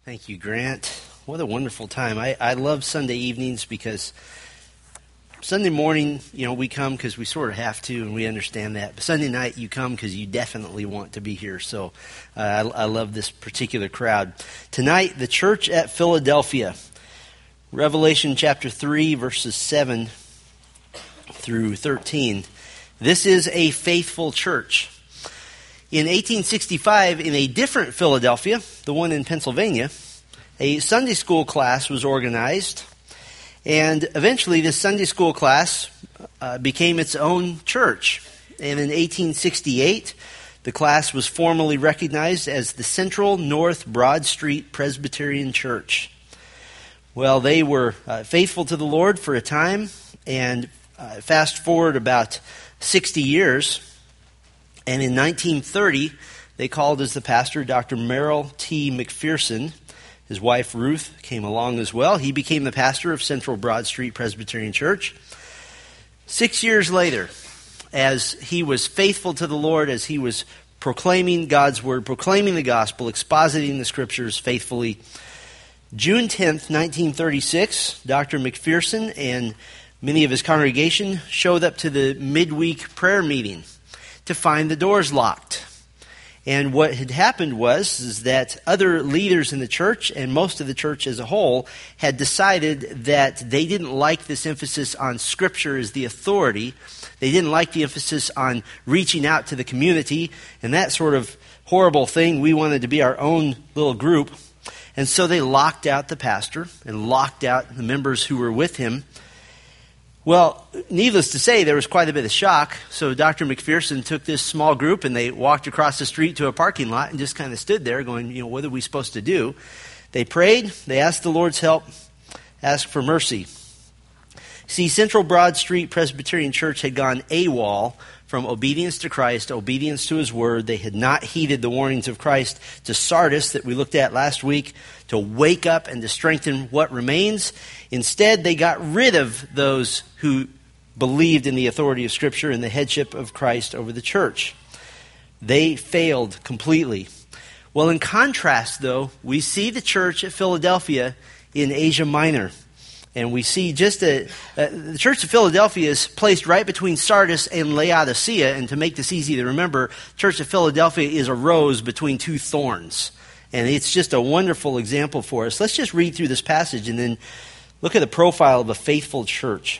Thank you, Grant. What a wonderful time. I love Sunday evenings because Sunday morning, we come because we sort of have to, and we understand that. But Sunday night, you come because you definitely want to be here. So I love this particular crowd. Tonight, the church at Philadelphia. Revelation chapter 3, verses 7 through 13. This is a faithful church. In 1865, in a different Philadelphia, the one in Pennsylvania, a Sunday school class was organized, and eventually this Sunday school class became its own church. And in 1868, the class was formally recognized as the Central North Broad Street Presbyterian Church. Well, they were faithful to the Lord for a time, and fast forward about 60 years, and in 1930, they called as the pastor Dr. Merrill T. McPherson. His wife Ruth came along as well. He became the pastor of Central Broad Street Presbyterian Church. 6 years later, as he was faithful to the Lord, as he was proclaiming God's word, proclaiming the gospel, expositing the scriptures faithfully, June 10th, 1936, Dr. McPherson and many of his congregation showed up to the midweek prayer meeting to find the doors locked. And what had happened was that other leaders in the church and most of the church as a whole had decided that they didn't like this emphasis on Scripture as the authority. They didn't like the emphasis on reaching out to the community and that sort of horrible thing. We wanted to be our own little group. And so they locked out the pastor and locked out the members who were with him. Well, needless to say, there was quite a bit of shock. So Dr. McPherson took this small group and they walked across the street to a parking lot and just kind of stood there going, what are we supposed to do? They prayed, they asked the Lord's help, asked for mercy. See, Central Broad Street Presbyterian Church had gone AWOL from obedience to Christ, obedience to His Word. They had not heeded the warnings of Christ to Sardis that we looked at last week, to wake up and to strengthen what remains. Instead, they got rid of those who believed in the authority of Scripture and the headship of Christ over the church. They failed completely. Well, in contrast, though, we see the church at Philadelphia in Asia Minor. And we see the church of Philadelphia is placed right between Sardis and Laodicea. And to make this easy to remember, the church of Philadelphia is a rose between two thorns. And it's just a wonderful example for us. Let's just read through this passage and then look at the profile of a faithful church.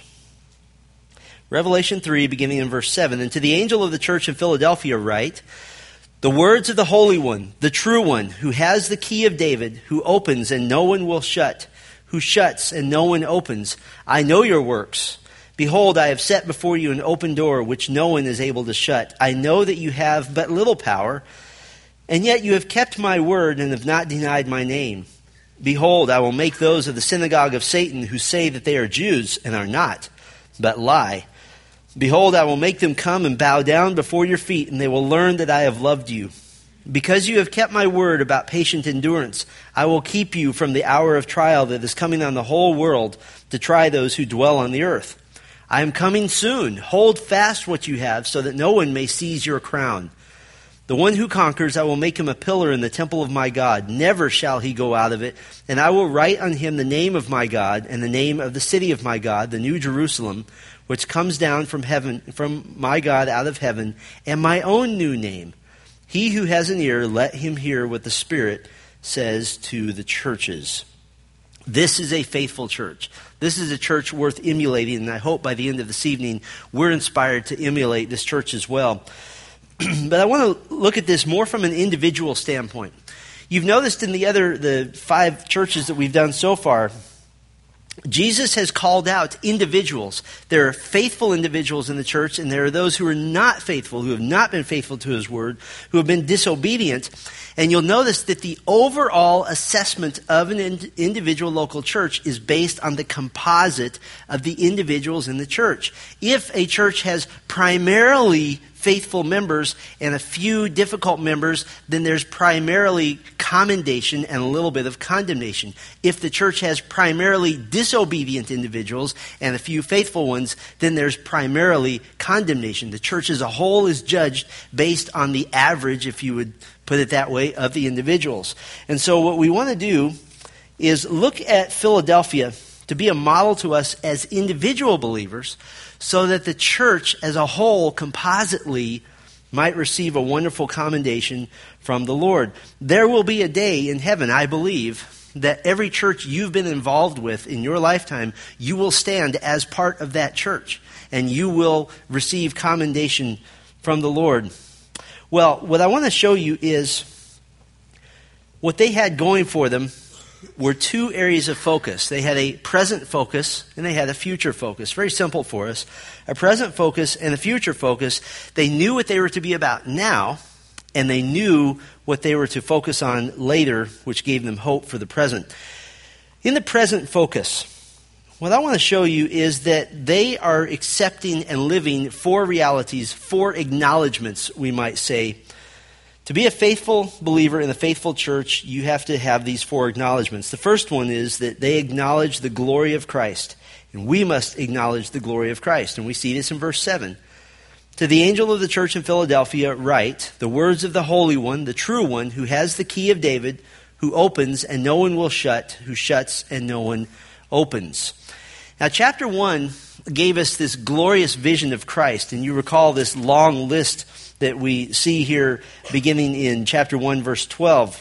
Revelation 3, beginning in verse 7. And to the angel of the church in Philadelphia write, the words of the Holy One, the true One, who has the key of David, who opens and no one will shut, who shuts and no one opens. I know your works. Behold, I have set before you an open door which no one is able to shut. I know that you have but little power, and yet you have kept my word and have not denied my name. Behold, I will make those of the synagogue of Satan who say that they are Jews and are not, but lie. Behold, I will make them come and bow down before your feet, and they will learn that I have loved you. Because you have kept my word about patient endurance, I will keep you from the hour of trial that is coming on the whole world to try those who dwell on the earth. I am coming soon. Hold fast what you have, so that no one may seize your crown. The one who conquers, I will make him a pillar in the temple of my God. Never shall he go out of it. And I will write on him the name of my God and the name of the city of my God, the New Jerusalem, which comes down from heaven, from my God out of heaven, and my own new name. He who has an ear, let him hear what the Spirit says to the churches. This is a faithful church. This is a church worth emulating, and I hope by the end of this evening we're inspired to emulate this church as well. But I want to look at this more from an individual standpoint. You've noticed in the 5 churches that we've done so far, Jesus has called out individuals. There are faithful individuals in the church, and there are those who are not faithful, who have not been faithful to His word, who have been disobedient. And you'll notice that the overall assessment of an individual local church is based on the composite of the individuals in the church. If a church has primarily faithful members and a few difficult members, then there's primarily commendation and a little bit of condemnation. If the church has primarily disobedient individuals and a few faithful ones, then there's primarily condemnation. The church as a whole is judged based on the average, if you would put it that way, of the individuals. And so what we want to do is look at Philadelphia to be a model to us as individual believers so that the church as a whole compositely might receive a wonderful commendation from the Lord. There will be a day in heaven, I believe, that every church you've been involved with in your lifetime, you will stand as part of that church, and you will receive commendation from the Lord. Well, what I want to show you is what they had going for them were two areas of focus. They had a present focus and they had a future focus. Very simple for us. A present focus and a future focus. They knew what they were to be about now, and they knew what they were to focus on later, which gave them hope for the present. In the present focus, what I want to show you is that they are accepting and living four realities, four acknowledgments, we might say. To be a faithful believer in a faithful church, you have to have these four acknowledgments. The first one is that they acknowledge the glory of Christ. And we must acknowledge the glory of Christ. And we see this in verse 7. To the angel of the church in Philadelphia write, the words of the Holy One, the true one, who has the key of David, who opens and no one will shut, who shuts and no one opens. Now, chapter 1 gave us this glorious vision of Christ. And you recall this long list that we see here beginning in chapter 1, verse 12.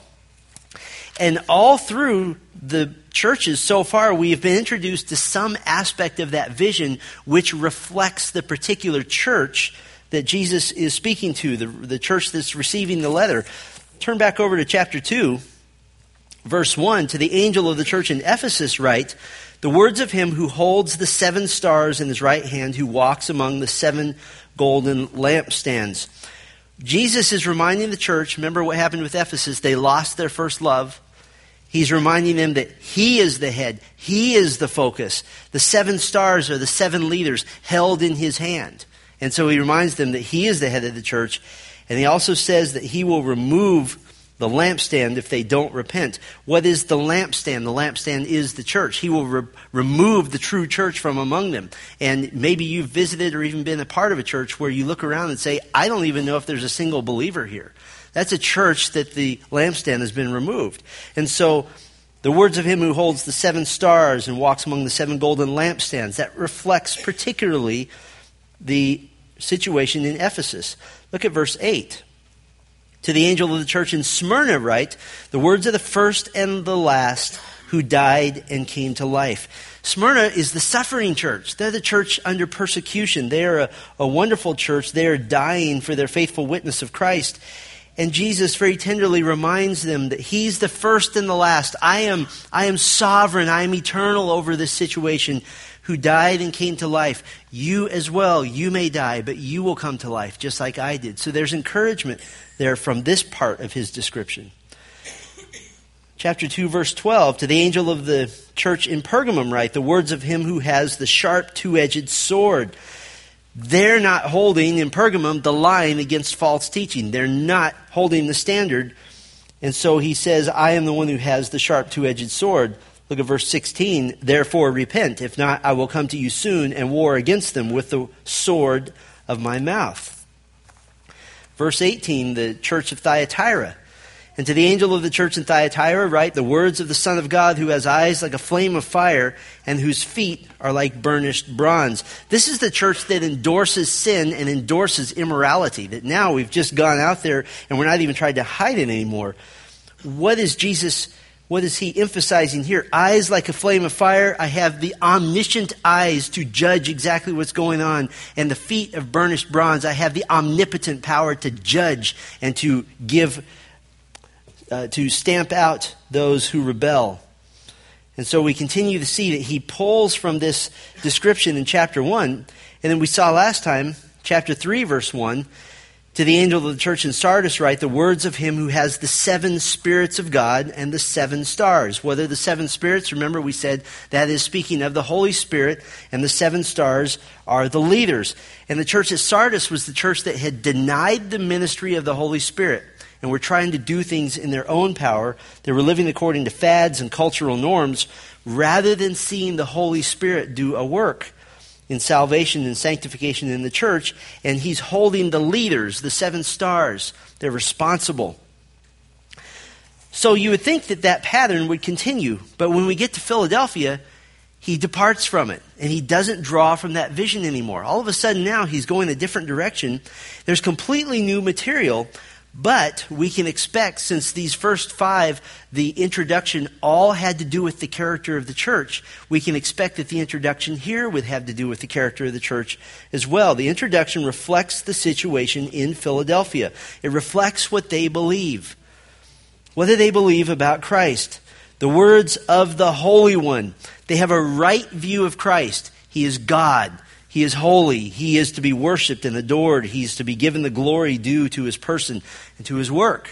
And all through the churches so far, we have been introduced to some aspect of that vision which reflects the particular church that Jesus is speaking to, the church that's receiving the letter. Turn back over to chapter 2, verse 1. To the angel of the church in Ephesus write, the words of him who holds the 7 stars in his right hand, who walks among the 7 golden lampstands. Jesus is reminding the church, remember what happened with Ephesus, they lost their first love. He's reminding them that he is the head, he is the focus. The 7 stars are the 7 leaders held in his hand. And so he reminds them that he is the head of the church. And he also says that he will remove the lampstand if they don't repent. What is the lampstand? The lampstand is the church. He will remove the true church from among them. And maybe you've visited or even been a part of a church where you look around and say, I don't even know if there's a single believer here. That's a church that the lampstand has been removed. And so the words of him who holds the 7 stars and walks among the 7 golden lampstands, that reflects particularly the situation in Ephesus. Look at verse 8. To the angel of the church in Smyrna write, the words of the first and the last who died and came to life. Smyrna is the suffering church. They're the church under persecution. They are a wonderful church. They are dying for their faithful witness of Christ. And Jesus very tenderly reminds them that he's the first and the last. I am sovereign. I am eternal over this situation, who died and came to life. You as well, you may die, but you will come to life just like I did. So there's encouragement there from this part of his description. Chapter 2, verse 12, to the angel of the church in Pergamum write, the words of him who has the sharp two-edged sword. They're not holding, in Pergamum, the line against false teaching. They're not holding the standard. And so he says, I am the one who has the sharp two-edged sword. Look at verse 16. Therefore repent. If not, I will come to you soon and war against them with the sword of my mouth. Verse 18, the church of Thyatira. And to the angel of the church in Thyatira write, the words of the Son of God, who has eyes like a flame of fire and whose feet are like burnished bronze. This is the church that endorses sin and endorses immorality. That now we've just gone out there and we're not even trying to hide it anymore. What is he emphasizing here? Eyes like a flame of fire. I have the omniscient eyes to judge exactly what's going on. And the feet of burnished bronze. I have the omnipotent power to judge and to give, to stamp out those who rebel. And so we continue to see that he pulls from this description in chapter 1. And then we saw last time, chapter 3, verse 1, to the angel of the church in Sardis write, the words of him who has the 7 spirits of God and the 7 stars. Whether the 7 spirits, remember we said that is speaking of the Holy Spirit, and the 7 stars are the leaders. And the church at Sardis was the church that had denied the ministry of the Holy Spirit and were trying to do things in their own power. They were living according to fads and cultural norms rather than seeing the Holy Spirit do a work in salvation and sanctification in the church. And he's holding the leaders, the 7 stars. They're responsible. So you would think that that pattern would continue. But when we get to Philadelphia, he departs from it, and he doesn't draw from that vision anymore. All of a sudden now he's going a different direction. There's completely new material, but we can expect, since these first 5, the introduction all had to do with the character of the church, we can expect that the introduction here would have to do with the character of the church as well. The introduction reflects the situation in Philadelphia. It reflects what they believe. What do they believe about Christ? The words of the Holy One. They have a right view of Christ. He is God. He is holy. He is to be worshipped and adored. He is to be given the glory due to his person and to his work.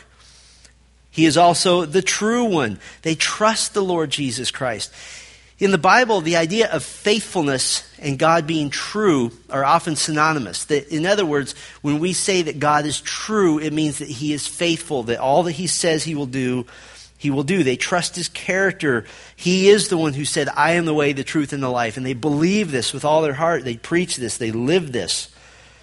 He is also the true one. They trust the Lord Jesus Christ. In the Bible, the idea of faithfulness and God being true are often synonymous. In other words, when we say that God is true, it means that he is faithful, that all that he says he will do, he will do. They trust his character. He is the one who said, I am the way, the truth, and the life. And they believe this with all their heart. They preach this. They live this.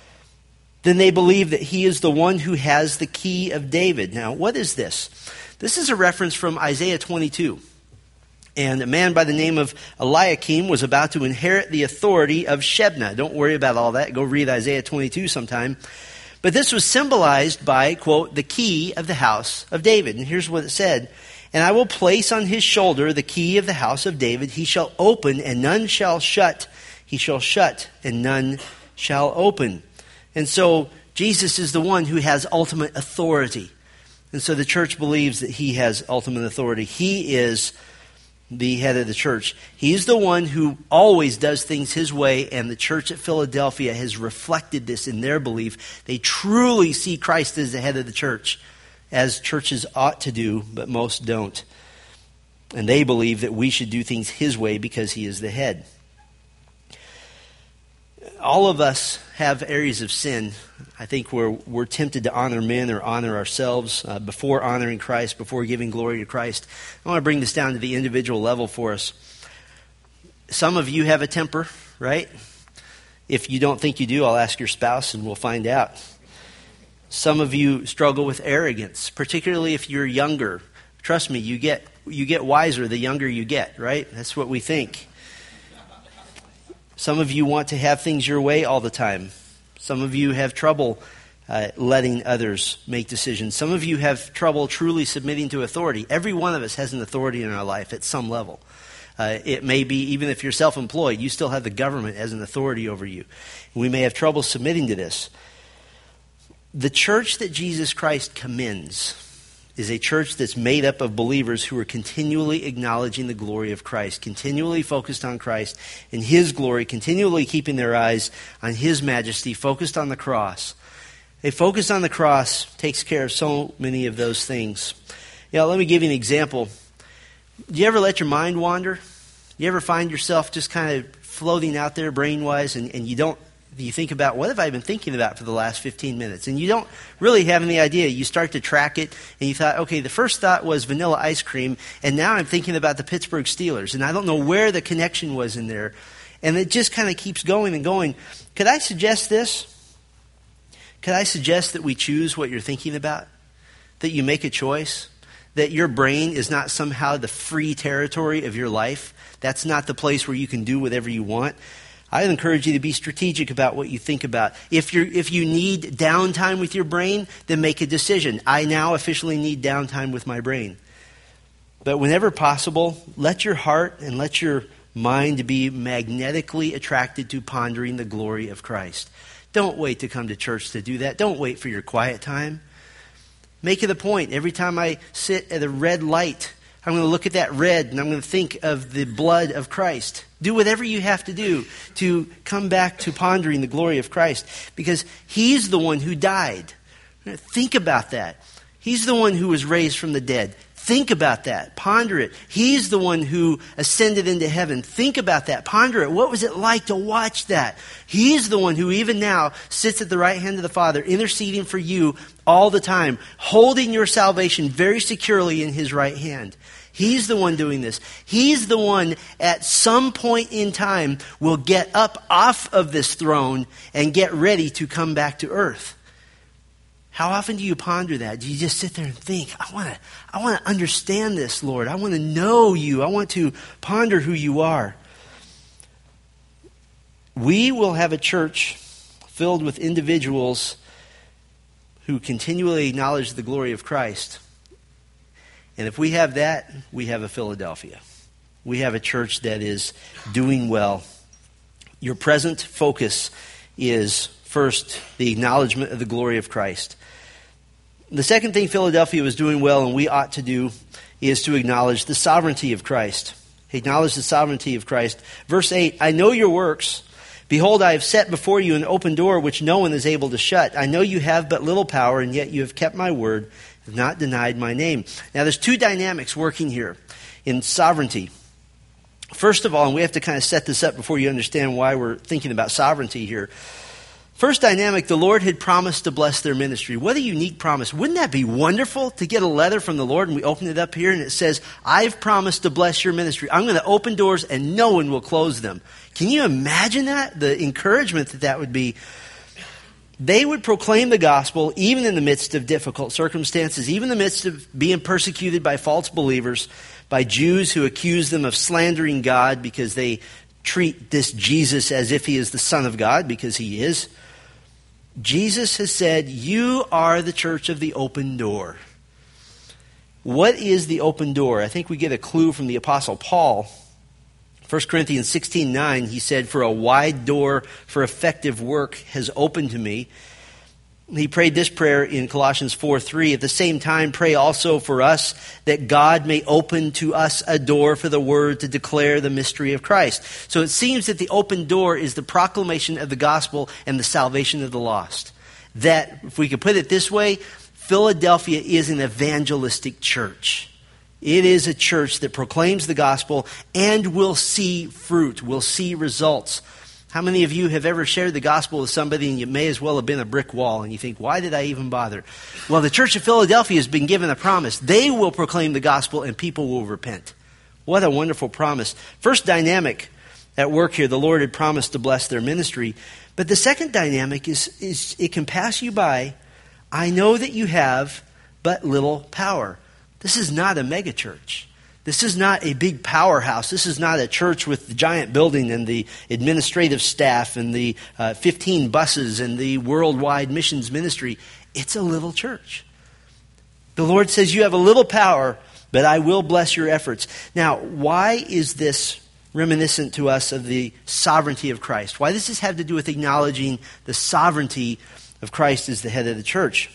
Then they believe that he is the one who has the key of David. Now, what is this? This is a reference from Isaiah 22. And a man by the name of Eliakim was about to inherit the authority of Shebna. Don't worry about all that. Go read Isaiah 22 sometime. But this was symbolized by, quote, the key of the house of David. And here's what it said. And I will place on his shoulder the key of the house of David. He shall open and none shall shut. He shall shut and none shall open. And so Jesus is the one who has ultimate authority. And so the church believes that he has ultimate authority. He is the head of the church. He's the one who always does things his way, and the church at Philadelphia has reflected this in their belief. They truly see Christ as the head of the church, as churches ought to do, but most don't. And they believe that we should do things his way because he is the head. All of us have areas of sin, I think, where we're tempted to honor men or honor ourselves before honoring Christ, before giving glory to Christ. I want to bring this down to the individual level for us. Some of you have a temper, right? If you don't think you do, I'll ask your spouse and we'll find out. Some of you struggle with arrogance, particularly if you're younger. Trust me, you get wiser the younger you get, right? That's what we think. Some of you want to have things your way all the time. Some of you have trouble letting others make decisions. Some of you have trouble truly submitting to authority. Every one of us has an authority in our life at some level. It may be, even if you're self-employed, you still have the government as an authority over you. We may have trouble submitting to this. The church that Jesus Christ commends is a church that's made up of believers who are continually acknowledging the glory of Christ, continually focused on Christ and his glory, continually keeping their eyes on his majesty, focused on the cross. A focus on the cross takes care of so many of those things. Let me give you an example. Do you ever let your mind wander? You ever find yourself just kind of floating out there brain-wise and you think about, what have I been thinking about for the last 15 minutes? And you don't really have any idea. You start to track it, and you thought, okay, the first thought was vanilla ice cream, and now I'm thinking about the Pittsburgh Steelers, and I don't know where the connection was in there. And it just kind of keeps going and going. Could I suggest this? Could I suggest that we choose what you're thinking about? That you make a choice? That your brain is not somehow the free territory of your life? That's not the place where you can do whatever you want? I encourage you to be strategic about what you think about. If you need downtime with your brain, then make a decision. I now officially need downtime with my brain. But whenever possible, let your heart and let your mind be magnetically attracted to pondering the glory of Christ. Don't wait to come to church to do that. Don't wait for your quiet time. Make it a point. Every time I sit at a red light, I'm going to look at that red and I'm going to think of the blood of Christ. Do whatever you have to do to come back to pondering the glory of Christ, because he's the one who died. Think about that. He's the one who was raised from the dead. Think about that. Ponder it. He's the one who ascended into heaven. Think about that. Ponder it. What was it like to watch that? He's the one who even now sits at the right hand of the Father, interceding for you all the time, holding your salvation very securely in his right hand. He's the one doing this. He's the one at some point in time will get up off of this throne and get ready to come back to earth. How often do you ponder that? Do you just sit there and think, I want to understand this, Lord. I want to know you. I want to ponder who you are. We will have a church filled with individuals who continually acknowledge the glory of Christ. And if we have that, we have a Philadelphia. We have a church that is doing well. Your present focus is, first, the acknowledgement of the glory of Christ. The second thing Philadelphia was doing well and we ought to do is to acknowledge the sovereignty of Christ. Acknowledge the sovereignty of Christ. Verse 8, I know your works. Behold, I have set before you an open door which no one is able to shut. I know you have but little power, and yet you have kept my word, have not denied my name. Now, there's two dynamics working here in sovereignty. First of all, and we have to kind of set this up before you understand why we're thinking about sovereignty here. First dynamic, the Lord had promised to bless their ministry. What a unique promise. Wouldn't that be wonderful to get a letter from the Lord and we open it up here and it says, I've promised to bless your ministry. I'm going to open doors and no one will close them. Can you imagine that? The encouragement that would be. They would proclaim the gospel even in the midst of difficult circumstances, even in the midst of being persecuted by false believers, by Jews who accuse them of slandering God because they treat this Jesus as if he is the Son of God, because he is. Jesus has said, you are the church of the open door. What is the open door? I think we get a clue from the Apostle Paul. 1 Corinthians 16:9, he said, for a wide door for effective work has opened to me. He prayed this prayer in Colossians 4:3. At the same time, pray also for us that God may open to us a door for the word to declare the mystery of Christ. So it seems that the open door is the proclamation of the gospel and the salvation of the lost. That, if we could put it this way, Philadelphia is an evangelistic church. It is a church that proclaims the gospel and will see fruit, will see results. How many of you have ever shared the gospel with somebody and you may as well have been a brick wall and you think, why did I even bother? Well, the church of Philadelphia has been given a promise. They will proclaim the gospel and people will repent. What a wonderful promise. First dynamic at work here, the Lord had promised to bless their ministry. But the second dynamic is it can pass you by. I know that you have but little power. This is not a mega church. This is not a big powerhouse. This is not a church with the giant building and the administrative staff and the 15 buses and the worldwide missions ministry. It's a little church. The Lord says you have a little power, but I will bless your efforts. Now, why is this reminiscent to us of the sovereignty of Christ? Why does this have to do with acknowledging the sovereignty of Christ as the head of the church?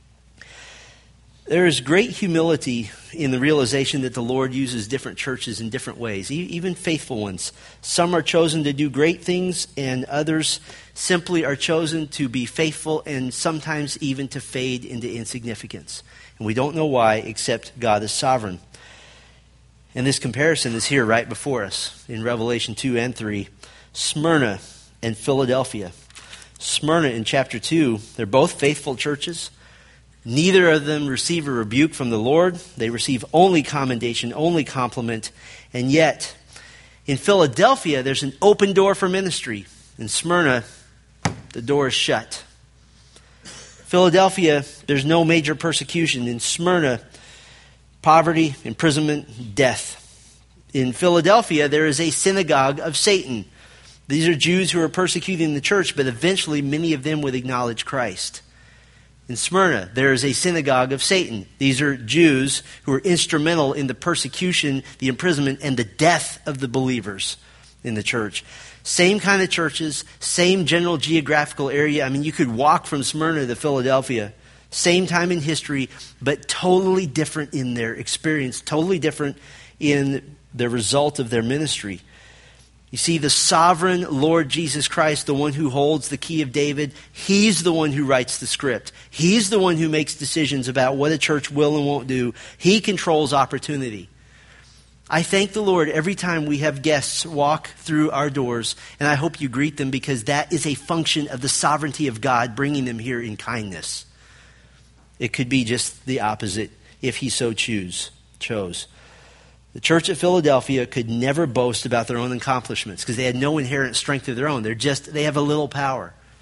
There is great humility in the realization that the Lord uses different churches in different ways, even faithful ones. Some are chosen to do great things, and others simply are chosen to be faithful and sometimes even to fade into insignificance. And we don't know why, except God is sovereign. And this comparison is here right before us in Revelation 2 and 3. Smyrna and Philadelphia. Smyrna in chapter 2, they're both faithful churches. Neither of them receive a rebuke from the Lord. They receive only commendation, only compliment. And yet, in Philadelphia, there's an open door for ministry. In Smyrna, the door is shut. Philadelphia, there's no major persecution. In Smyrna, poverty, imprisonment, death. In Philadelphia, there is a synagogue of Satan. These are Jews who are persecuting the church, but eventually many of them would acknowledge Christ. In Smyrna, there is a synagogue of Satan. These are Jews who are instrumental in the persecution, the imprisonment, and the death of the believers in the church. Same kind of churches, same general geographical area. I mean, you could walk from Smyrna to Philadelphia, same time in history, but totally different in their experience, totally different in the result of their ministry. You see, the sovereign Lord Jesus Christ, the one who holds the key of David, he's the one who writes the script. He's the one who makes decisions about what a church will and won't do. He controls opportunity. I thank the Lord every time we have guests walk through our doors, and I hope you greet them because that is a function of the sovereignty of God bringing them here in kindness. It could be just the opposite if he so chose. The church at Philadelphia could never boast about their own accomplishments because they had no inherent strength of their own. They have a little power.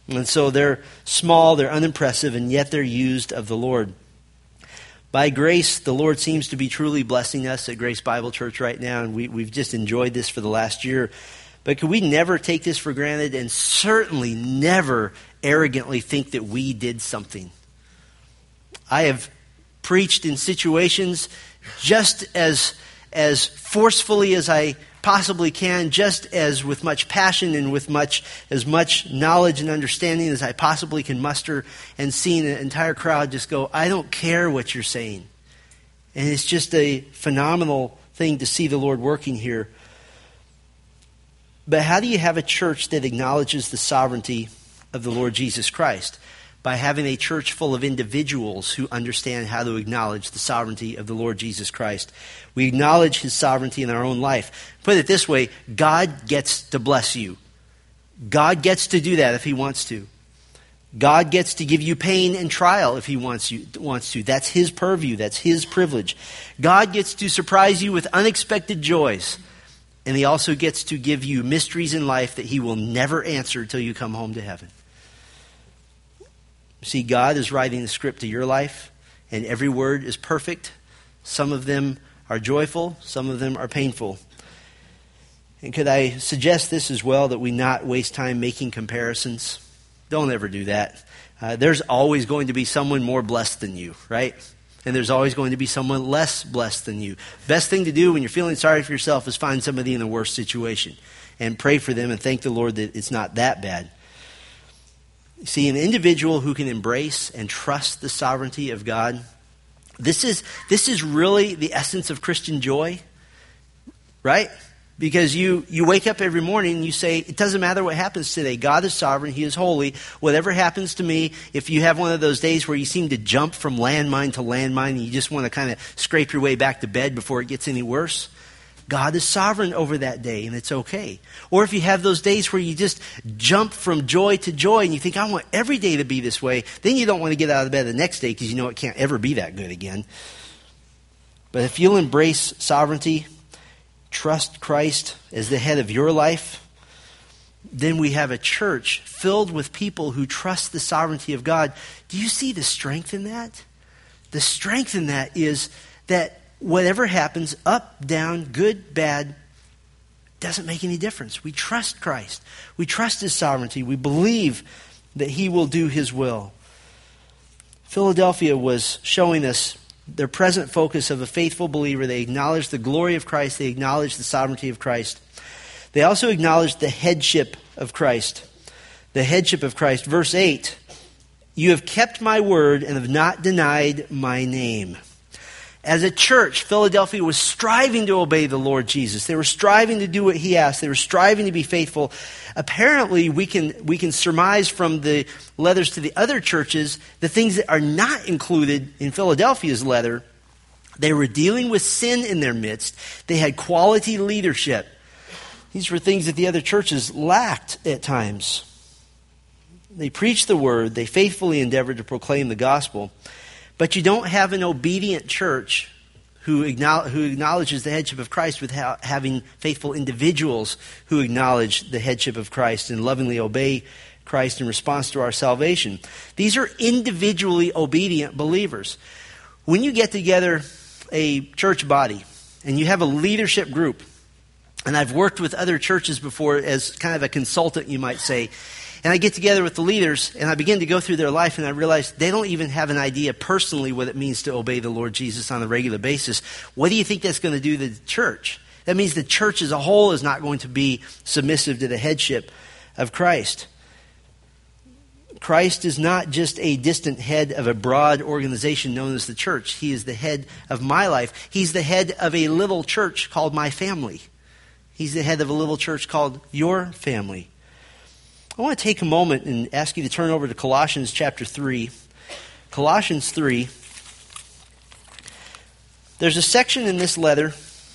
And so they're small, they're unimpressive, and yet they're used of the Lord. By grace, the Lord seems to be truly blessing us at Grace Bible Church right now, and we've just enjoyed this for the last year. But could we never take this for granted, and certainly never arrogantly think that we did something? I have preached in situations just as forcefully as I possibly can, just as with much passion and with as much knowledge and understanding as I possibly can muster, and seeing an entire crowd just go, I don't care what you're saying. And it's just a phenomenal thing to see the Lord working here. But how do you have a church that acknowledges the sovereignty of the Lord Jesus Christ? By having a church full of individuals who understand how to acknowledge the sovereignty of the Lord Jesus Christ. We acknowledge His sovereignty in our own life. Put it this way, God gets to bless you. God gets to do that if He wants to. God gets to give you pain and trial if He wants to. That's His purview. That's His privilege. God gets to surprise you with unexpected joys. And He also gets to give you mysteries in life that He will never answer until you come home to heaven. See, God is writing the script to your life, and every word is perfect. Some of them are joyful, some of them are painful. And could I suggest this as well, that we not waste time making comparisons? Don't ever do that. There's always going to be someone more blessed than you, right? And there's always going to be someone less blessed than you. Best thing to do when you're feeling sorry for yourself is find somebody in a worse situation and pray for them and thank the Lord that it's not that bad. See, an individual who can embrace and trust the sovereignty of God, this is really the essence of Christian joy, right? Because you wake up every morning and you say, it doesn't matter what happens today. God is sovereign. He is holy. Whatever happens to me, if you have one of those days where you seem to jump from landmine to landmine and you just want to kind of scrape your way back to bed before it gets any worse, God is sovereign over that day, and it's okay. Or if you have those days where you just jump from joy to joy and you think, I want every day to be this way, then you don't want to get out of bed the next day because you know it can't ever be that good again. But if you'll embrace sovereignty, trust Christ as the head of your life, then we have a church filled with people who trust the sovereignty of God. Do you see the strength in that? The strength in that is that whatever happens, up, down, good, bad, doesn't make any difference. We trust Christ. We trust His sovereignty. We believe that He will do His will. Philadelphia was showing us their present focus of a faithful believer. They acknowledged the glory of Christ. They acknowledged the sovereignty of Christ. They also acknowledged the headship of Christ. The headship of Christ. Verse 8, you have kept my word and have not denied my name. As a church, Philadelphia was striving to obey the Lord Jesus. They were striving to do what He asked. They were striving to be faithful. Apparently, we can surmise from the letters to the other churches the things that are not included in Philadelphia's letter. They were dealing with sin in their midst. They had quality leadership. These were things that the other churches lacked at times. They preached the word. They faithfully endeavored to proclaim the gospel. But you don't have an obedient church who acknowledges the headship of Christ without having faithful individuals who acknowledge the headship of Christ and lovingly obey Christ in response to our salvation. These are individually obedient believers. When you get together a church body and you have a leadership group, and I've worked with other churches before as kind of a consultant, you might say, and I get together with the leaders, and I begin to go through their life, and I realize they don't even have an idea personally what it means to obey the Lord Jesus on a regular basis. What do you think that's going to do to the church? That means the church as a whole is not going to be submissive to the headship of Christ. Christ is not just a distant head of a broad organization known as the church. He is the head of my life. He's the head of a little church called my family. He's the head of a little church called your family. I want to take a moment and ask you to turn over to Colossians chapter 3. Colossians 3. There's a section in this letter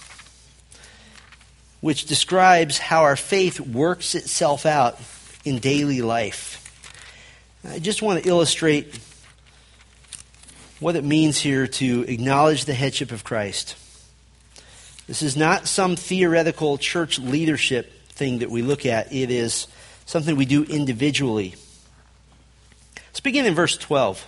which describes how our faith works itself out in daily life. I just want to illustrate what it means here to acknowledge the headship of Christ. This is not some theoretical church leadership thing that we look at. It is something we do individually. Let's begin in verse 12.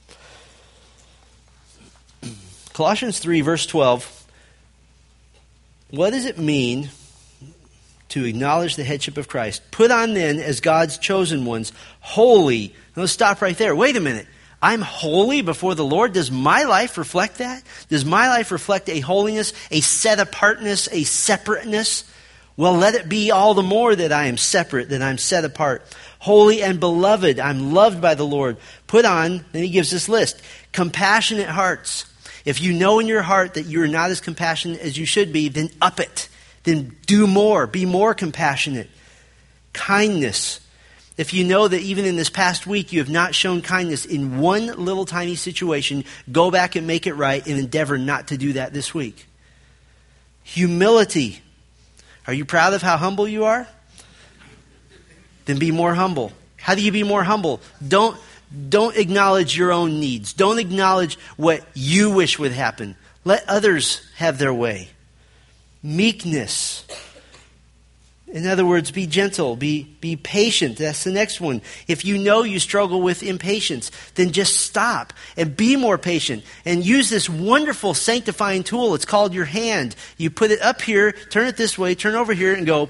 Colossians 3, verse 12. What does it mean to acknowledge the headship of Christ? Put on then, as God's chosen ones, holy. Now let's stop right there. Wait a minute. I'm holy before the Lord. Does my life reflect that? Does my life reflect a holiness, a set-apartness, a separateness? Well, let it be all the more that I am separate, that I'm set apart. Holy and beloved, I'm loved by the Lord. Put on, then he gives this list, compassionate hearts. If you know in your heart that you're not as compassionate as you should be, then up it. Then do more. Be more compassionate. Kindness. If you know that even in this past week you have not shown kindness in one little tiny situation, go back and make it right and endeavor not to do that this week. Humility. Are you proud of how humble you are? Then be more humble. How do you be more humble? Don't acknowledge your own needs. Don't acknowledge what you wish would happen. Let others have their way. Meekness. In other words, be gentle, be patient. That's the next one. If you know you struggle with impatience, then just stop and be more patient and use this wonderful sanctifying tool. It's called your hand. You put it up here, turn it this way, turn over here, and go.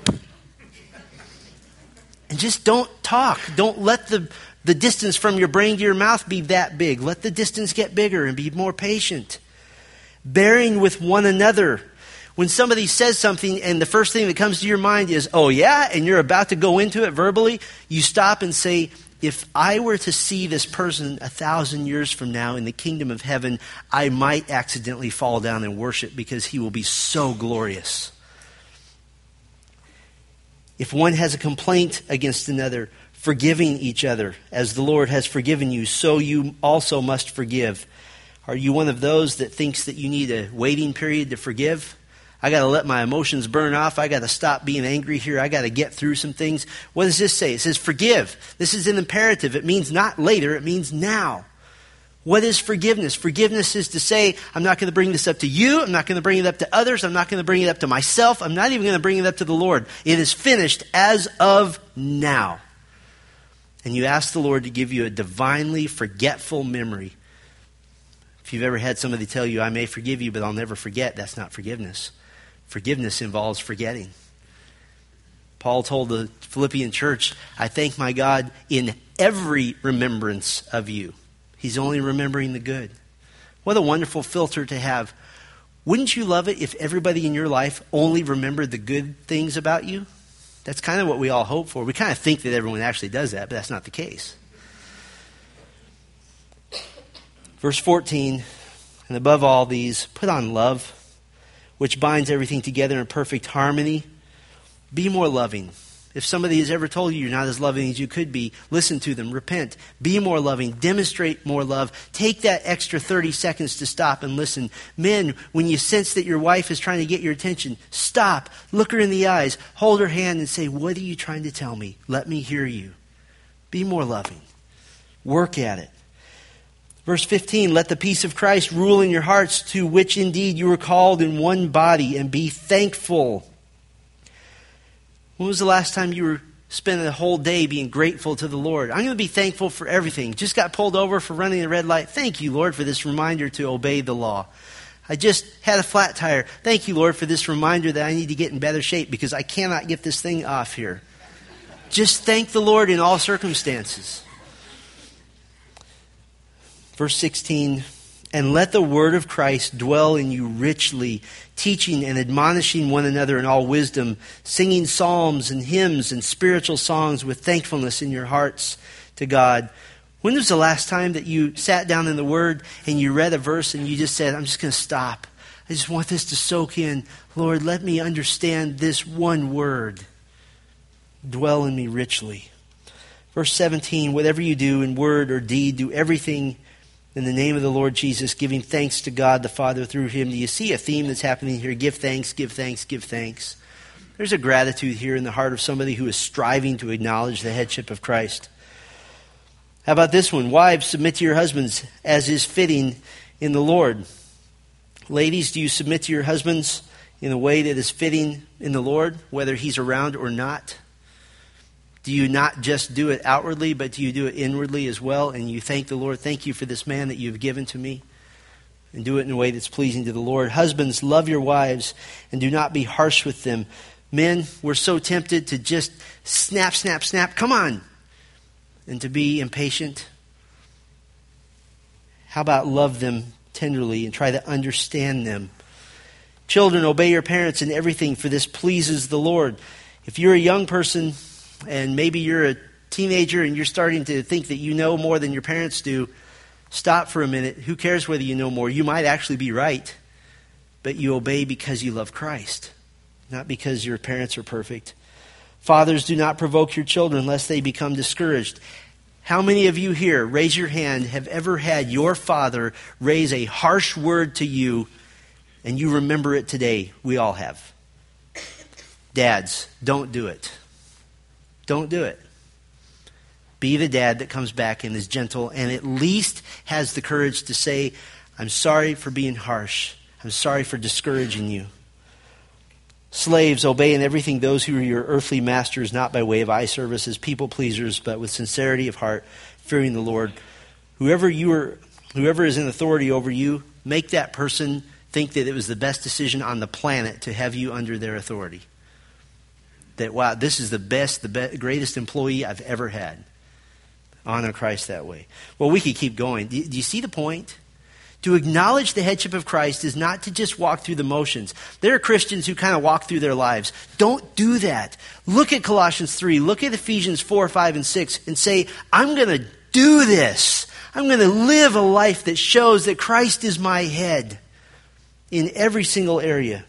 And just don't talk. Don't let the distance from your brain to your mouth be that big. Let the distance get bigger and be more patient. Bearing with one another. When somebody says something and the first thing that comes to your mind is, oh yeah, and you're about to go into it verbally, you stop and say, if I were to see this person 1,000 years from now in the kingdom of heaven, I might accidentally fall down and worship because he will be so glorious. If one has a complaint against another, forgiving each other, as the Lord has forgiven you, so you also must forgive. Are you one of those that thinks that you need a waiting period to forgive? I got to let my emotions burn off. I got to stop being angry here. I got to get through some things. What does this say? It says forgive. This is an imperative. It means not later. It means now. What is forgiveness? Forgiveness is to say, I'm not going to bring this up to you. I'm not going to bring it up to others. I'm not going to bring it up to myself. I'm not even going to bring it up to the Lord. It is finished as of now. And you ask the Lord to give you a divinely forgetful memory. If you've ever had somebody tell you, I may forgive you, but I'll never forget, that's not forgiveness. Forgiveness involves forgetting. Paul told the Philippian church, I thank my God in every remembrance of you. He's only remembering the good. What a wonderful filter to have. Wouldn't you love it if everybody in your life only remembered the good things about you? That's kind of what we all hope for. We kind of think that everyone actually does that, but that's not the case. Verse 14, and above all these, put on love, which binds everything together in perfect harmony. Be more loving. If somebody has ever told you you're not as loving as you could be, listen to them, repent, be more loving, demonstrate more love. Take that extra 30 seconds to stop and listen. Men, when you sense that your wife is trying to get your attention, stop, look her in the eyes, hold her hand and say, what are you trying to tell me? Let me hear you. Be more loving. Work at it. Verse 15, let the peace of Christ rule in your hearts, to which indeed you were called in one body, and be thankful. When was the last time you were spending a whole day being grateful to the Lord? I'm going to be thankful for everything. Just got pulled over for running a red light. Thank you, Lord, for this reminder to obey the law. I just had a flat tire. Thank you, Lord, for this reminder that I need to get in better shape because I cannot get this thing off here. Just thank the Lord in all circumstances. Verse 16, and let the word of Christ dwell in you richly, teaching and admonishing one another in all wisdom, singing psalms and hymns and spiritual songs with thankfulness in your hearts to God. When was the last time that you sat down in the Word and you read a verse and you just said, I'm just going to stop. I just want this to soak in. Lord, let me understand this one word. Dwell in me richly. Verse 17, whatever you do in word or deed, do everything in the name of the Lord Jesus, giving thanks to God the Father through him. Do you see a theme that's happening here? Give thanks, give thanks, give thanks. There's a gratitude here in the heart of somebody who is striving to acknowledge the headship of Christ. How about this one? Wives, submit to your husbands as is fitting in the Lord. Ladies, do you submit to your husbands in a way that is fitting in the Lord, whether he's around or not? Do you not just do it outwardly, but do you do it inwardly as well? And you thank the Lord, thank you for this man that you've given to me. And do it in a way that's pleasing to the Lord. Husbands, love your wives and do not be harsh with them. Men, we're so tempted to just snap, snap, snap. Come on. And to be impatient. How about love them tenderly and try to understand them? Children, obey your parents in everything, for this pleases the Lord. If you're a young person and maybe you're a teenager and you're starting to think that you know more than your parents do, stop for a minute. Who cares whether you know more? You might actually be right, but you obey because you love Christ, not because your parents are perfect. Fathers, do not provoke your children lest they become discouraged. How many of you here, raise your hand, have ever had your father raise a harsh word to you and you remember it today? We all have. Dads, don't do it. Don't do it. Be the dad that comes back and is gentle and at least has the courage to say, I'm sorry for being harsh. I'm sorry for discouraging you. Slaves, obey in everything those who are your earthly masters, not by way of eye service as people pleasers, but with sincerity of heart, fearing the Lord. Whoever is in authority over you, make that person think that it was the best decision on the planet to have you under their authority. That, wow, this is the greatest employee I've ever had. Honor Christ that way. Well, we could keep going. Do you see the point? To acknowledge the headship of Christ is not to just walk through the motions. There are Christians who kind of walk through their lives. Don't do that. Look at Colossians 3. Look at Ephesians 4, 5, and 6 and say, I'm going to do this. I'm going to live a life that shows that Christ is my head in every single area.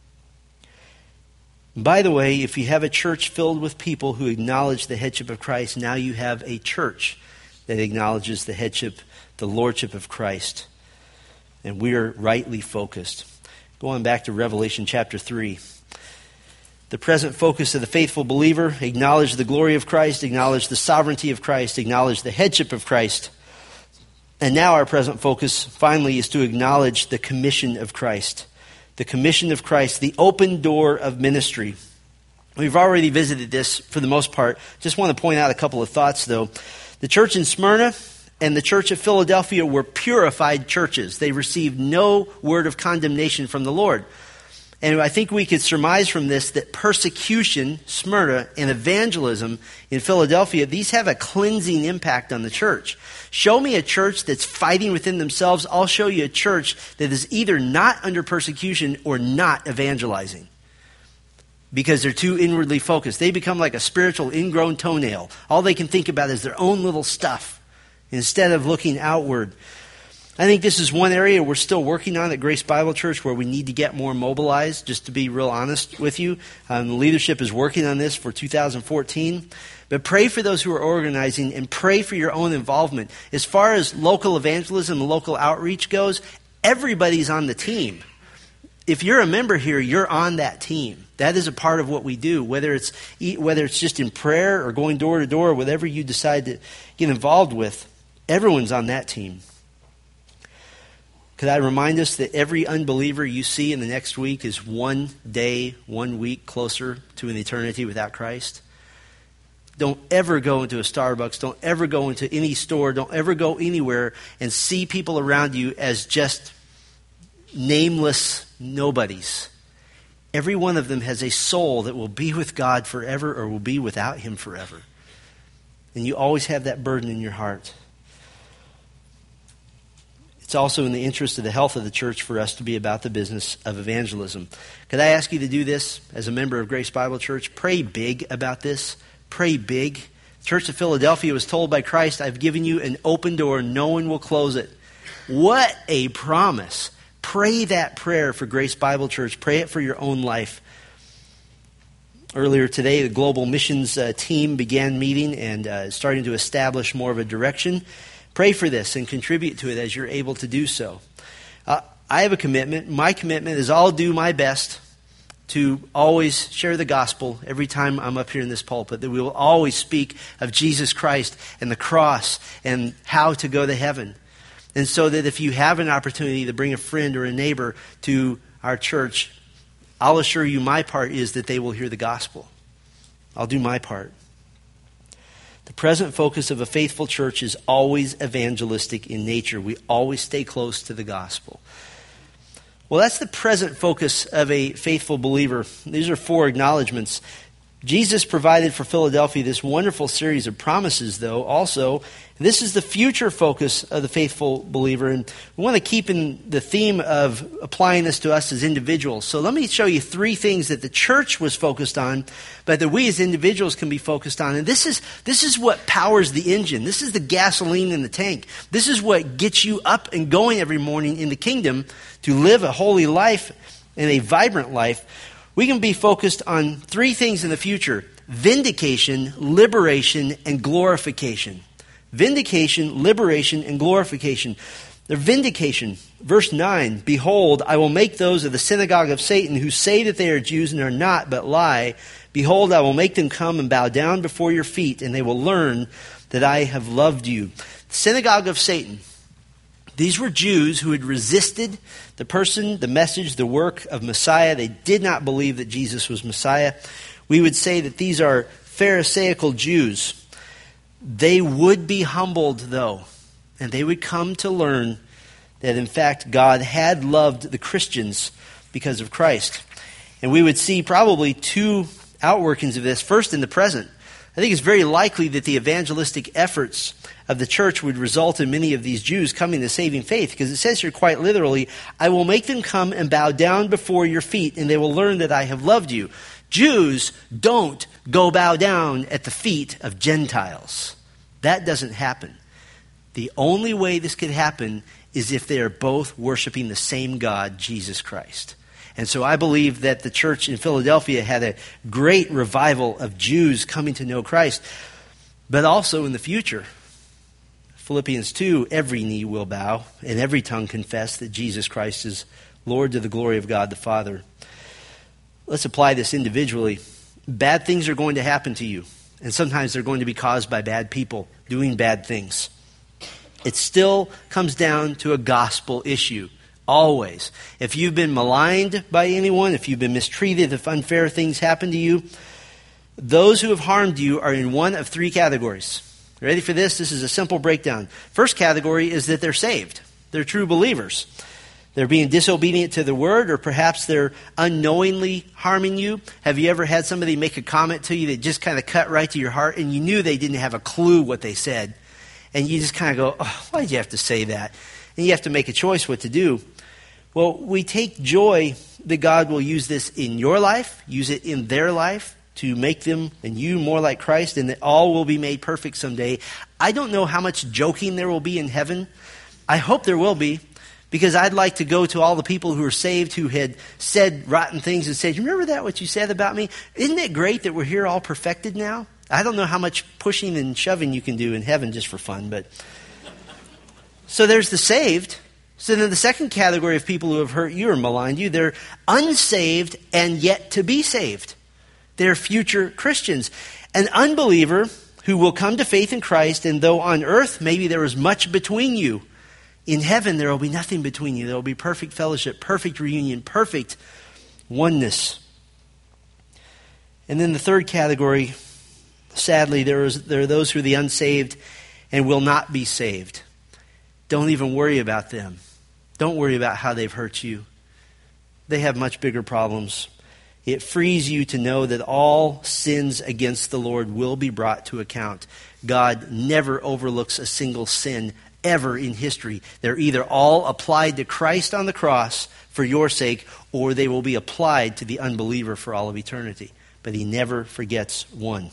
By the way, if you have a church filled with people who acknowledge the headship of Christ, now you have a church that acknowledges the headship, the lordship of Christ. And we're rightly focused. Going back to Revelation chapter 3. The present focus of the faithful believer, acknowledge the glory of Christ, acknowledge the sovereignty of Christ, acknowledge the headship of Christ. And now our present focus, finally, is to acknowledge the commission of Christ. The commission of Christ, the open door of ministry. We've already visited this for the most part. Just want to point out a couple of thoughts, though. The church in Smyrna and the church of Philadelphia were purified churches. They received no word of condemnation from the Lord. And I think we could surmise from this that persecution, Smyrna, and evangelism in Philadelphia, these have a cleansing impact on the church. Show me a church that's fighting within themselves. I'll show you a church that is either not under persecution or not evangelizing. Because they're too inwardly focused. They become like a spiritual ingrown toenail. All they can think about is their own little stuff instead of looking outward. I think this is one area we're still working on at Grace Bible Church where we need to get more mobilized, just to be real honest with you. The leadership is working on this for 2014. But pray for those who are organizing and pray for your own involvement. As far as local evangelism and local outreach goes, everybody's on the team. If you're a member here, you're on that team. That is a part of what we do, whether it's just in prayer or going door to door, whatever you decide to get involved with, everyone's on that team. Could I remind us that every unbeliever you see in the next week is 1 day, 1 week closer to an eternity without Christ? Don't ever go into a Starbucks. Don't ever go into any store. Don't ever go anywhere and see people around you as just nameless nobodies. Every one of them has a soul that will be with God forever or will be without Him forever. And you always have that burden in your heart. It's also in the interest of the health of the church for us to be about the business of evangelism. Could I ask you to do this as a member of Grace Bible Church? Pray big about this. Pray big. The Church of Philadelphia was told by Christ, I've given you an open door, no one will close it. What a promise. Pray that prayer for Grace Bible Church. Pray it for your own life. Earlier today, the global missions team began meeting and starting to establish more of a direction. Pray for this and contribute to it as you're able to do so. I have a commitment. My commitment is I'll do my best to always share the gospel every time I'm up here in this pulpit, that we will always speak of Jesus Christ and the cross and how to go to heaven. And so that if you have an opportunity to bring a friend or a neighbor to our church, I'll assure you my part is that they will hear the gospel. I'll do my part. The present focus of a faithful church is always evangelistic in nature. We always stay close to the gospel. Well, that's the present focus of a faithful believer. These are 4 acknowledgments. Jesus provided for Philadelphia this wonderful series of promises, though, also. This is the future focus of the faithful believer, and we want to keep in the theme of applying this to us as individuals. So let me show you 3 things that the church was focused on, but that we as individuals can be focused on. And this is what powers the engine. This is the gasoline in the tank. This is what gets you up and going every morning in the kingdom to live a holy life and a vibrant life. We can be focused on 3 things in the future: vindication, liberation, and glorification. Vindication, liberation, and glorification. The vindication, verse 9, "Behold, I will make those of the synagogue of Satan who say that they are Jews and are not, but lie. Behold, I will make them come and bow down before your feet, and they will learn that I have loved you." The synagogue of Satan. These were Jews who had resisted the person, the message, the work of Messiah. They did not believe that Jesus was Messiah. We would say that these are Pharisaical Jews. They would be humbled, though, and they would come to learn that, in fact, God had loved the Christians because of Christ. And we would see probably 2 outworkings of this. First, in the present. I think it's very likely that the evangelistic efforts of the church would result in many of these Jews coming to saving faith, because it says here quite literally, "I will make them come and bow down before your feet, and they will learn that I have loved you." Jews don't go bow down at the feet of Gentiles. That doesn't happen. The only way this could happen is if they are both worshiping the same God, Jesus Christ. And so I believe that the church in Philadelphia had a great revival of Jews coming to know Christ, but also in the future. Philippians 2, "Every knee will bow and every tongue confess that Jesus Christ is Lord, to the glory of God the Father." Let's apply this individually. Bad things are going to happen to you, and sometimes they're going to be caused by bad people doing bad things. It still comes down to a gospel issue, always. If you've been maligned by anyone, if you've been mistreated, if unfair things happen to you, those who have harmed you are in one of 3 categories. Ready for this? This is a simple breakdown. First category is that they're saved. They're true believers. They're being disobedient to the word, or perhaps they're unknowingly harming you. Have you ever had somebody make a comment to you that just kind of cut right to your heart, and you knew they didn't have a clue what they said? And you just kind of go, "Oh, why did you have to say that?" And you have to make a choice what to do. Well, we take joy that God will use this in your life, use it in their life, to make them and you more like Christ, and that all will be made perfect someday. I don't know how much joking there will be in heaven. I hope there will be, because I'd like to go to all the people who are saved who had said rotten things and say, "You remember that, what you said about me? Isn't it great that we're here all perfected now?" I don't know how much pushing and shoving you can do in heaven just for fun, but so there's the saved. So then the second category of people who have hurt you or maligned you, they're unsaved and yet to be saved. They're future Christians. An unbeliever who will come to faith in Christ, and though on earth maybe there is much between you, in heaven there will be nothing between you. There will be perfect fellowship, perfect reunion, perfect oneness. And then the third category, sadly, there are those who are the unsaved and will not be saved. Don't even worry about them. Don't worry about how they've hurt you. They have much bigger problems. It frees you to know that all sins against the Lord will be brought to account. God never overlooks a single sin ever in history. They're either all applied to Christ on the cross for your sake, or they will be applied to the unbeliever for all of eternity. But he never forgets one.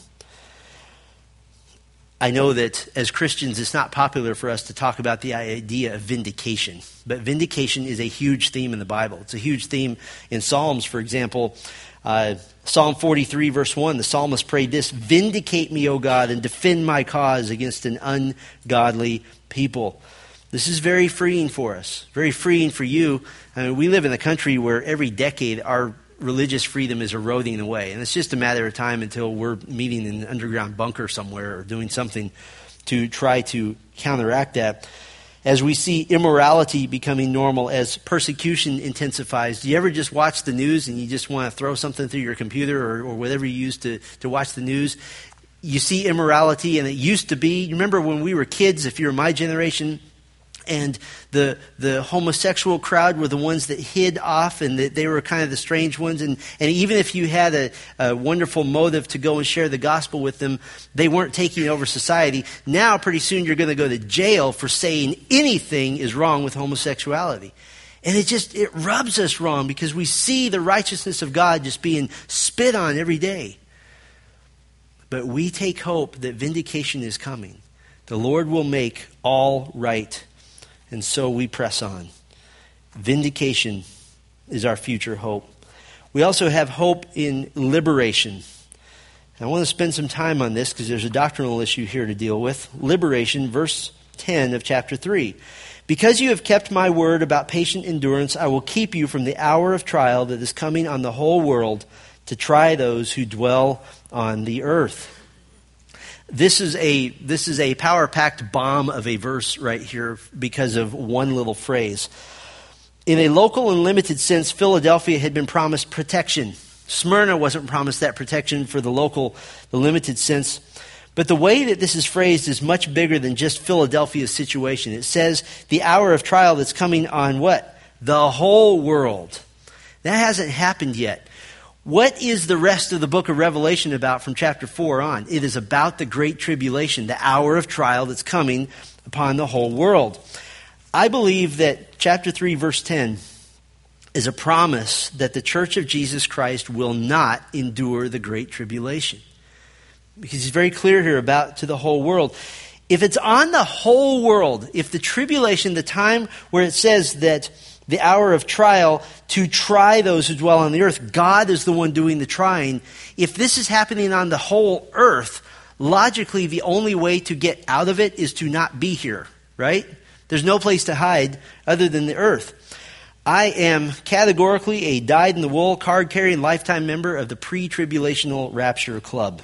I know that as Christians, it's not popular for us to talk about the idea of vindication. But vindication is a huge theme in the Bible. It's a huge theme in Psalms, for example. Psalm 43, verse 1, the psalmist prayed this: "Vindicate me, O God, and defend my cause against an ungodly people." This is very freeing for us, very freeing for you. I mean, we live in a country where every decade our religious freedom is eroding away. And it's just a matter of time until we're meeting in an underground bunker somewhere or doing something to try to counteract that. As we see immorality becoming normal, as persecution intensifies, do you ever just watch the news and you just want to throw something through your computer or whatever you use to watch the news? you see immorality, and it used to be, you remember when we were kids, if you were my generation, and the homosexual crowd were the ones that hid off, and they were kind of the strange ones. And even if you had a wonderful motive to go and share the gospel with them, they weren't taking over society. Now, pretty soon, you're going to go to jail for saying anything is wrong with homosexuality. And it rubs us wrong because we see the righteousness of God just being spit on every day. But we take hope that vindication is coming. The Lord will make all right. And so we press on. Vindication is our future hope. We also have hope in liberation. I want to spend some time on this because there's a doctrinal issue here to deal with. Liberation, verse 10 of chapter 3. Because you have kept my word about patient endurance, I will keep you from the hour of trial that is coming on the whole world to try those who dwell on the earth. This is a power-packed bomb of a verse right here because of one little phrase. In a local and limited sense, Philadelphia had been promised protection. Smyrna wasn't promised that protection for the limited sense. But the way that this is phrased is much bigger than just Philadelphia's situation. It says the hour of trial that's coming on what? The whole world. That hasn't happened yet. What is the rest of the book of Revelation about from chapter 4 on? It is about the great tribulation, the hour of trial that's coming upon the whole world. I believe that chapter 3, verse 10 is a promise that the church of Jesus Christ will not endure the great tribulation. Because he's very clear here about to the whole world. If it's on the whole world, if the tribulation, the time where it says that the hour of trial to try those who dwell on the earth, God is the one doing the trying. If this is happening on the whole earth, logically the only way to get out of it is to not be here, right? There's no place to hide other than the earth. I am categorically a dyed-in-the-wool, card-carrying lifetime member of the pre-tribulational rapture club.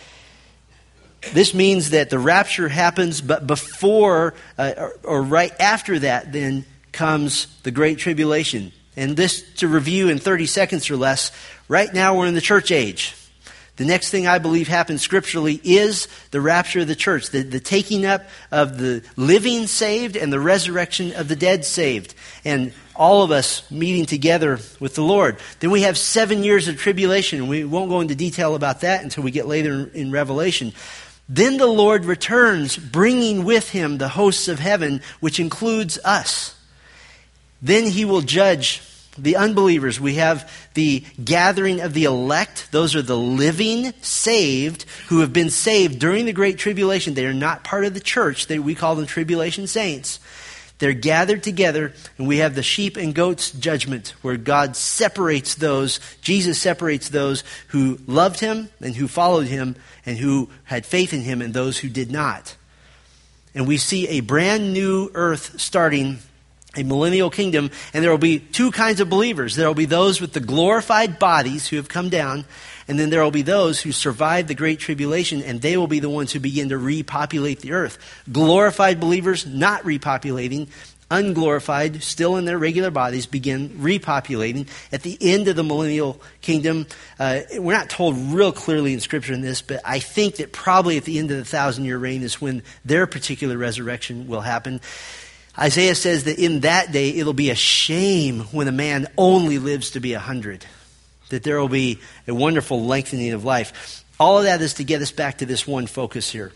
This means that the rapture happens, but before or right after that then comes the great tribulation. And this to review in 30 seconds or less, right now we're in the church age. The next thing I believe happens scripturally is the rapture of the church, the taking up of the living saved and the resurrection of the dead saved. And all of us meeting together with the Lord. Then we have 7 years of tribulation, and we won't go into detail about that until we get later in Revelation. Then the Lord returns, bringing with him the hosts of heaven, which includes us. Then he will judge the unbelievers. We have the gathering of the elect. Those are the living saved who have been saved during the Great Tribulation. They are not part of the church. We call them tribulation saints. They're gathered together, and we have the sheep and goats judgment where God separates those, Jesus separates those who loved him and who followed him and who had faith in him and those who did not. And we see a brand new earth starting, a millennial kingdom, and there will be two kinds of believers. There will be those with the glorified bodies who have come down, and then there will be those who survive the Great Tribulation, and they will be the ones who begin to repopulate the earth. Glorified believers not repopulating, unglorified, still in their regular bodies, begin repopulating. At the end of the millennial kingdom, we're not told real clearly in Scripture in this, but I think that probably at the end of the 1,000-year reign is when their particular resurrection will happen. Isaiah says that in that day it'll be a shame when a man only lives to be 100. That there will be a wonderful lengthening of life. All of that is to get us back to this one focus here.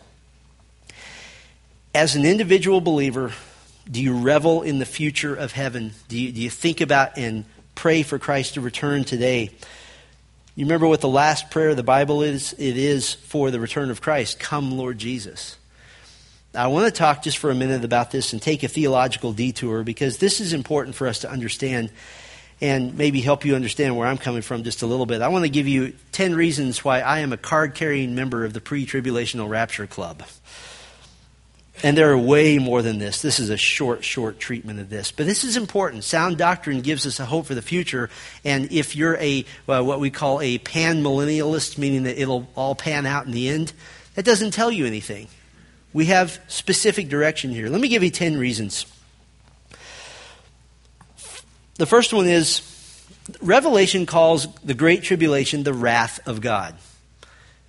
As an individual believer, do you revel in the future of heaven? Do you think about and pray for Christ to return today? You remember what the last prayer of the Bible is? It is for the return of Christ. Come, Lord Jesus. Now, I want to talk just for a minute about this and take a theological detour because this is important for us to understand and maybe help you understand where I'm coming from just a little bit. I want to give you 10 reasons why I am a card-carrying member of the pre-tribulational rapture club. And there are way more than this. This is a short treatment of this. But this is important. Sound doctrine gives us a hope for the future. And if you're what we call a pan-millennialist, meaning that it'll all pan out in the end, that doesn't tell you anything. We have specific direction here. Let me give you 10 reasons. The first one is, Revelation calls the Great Tribulation the wrath of God.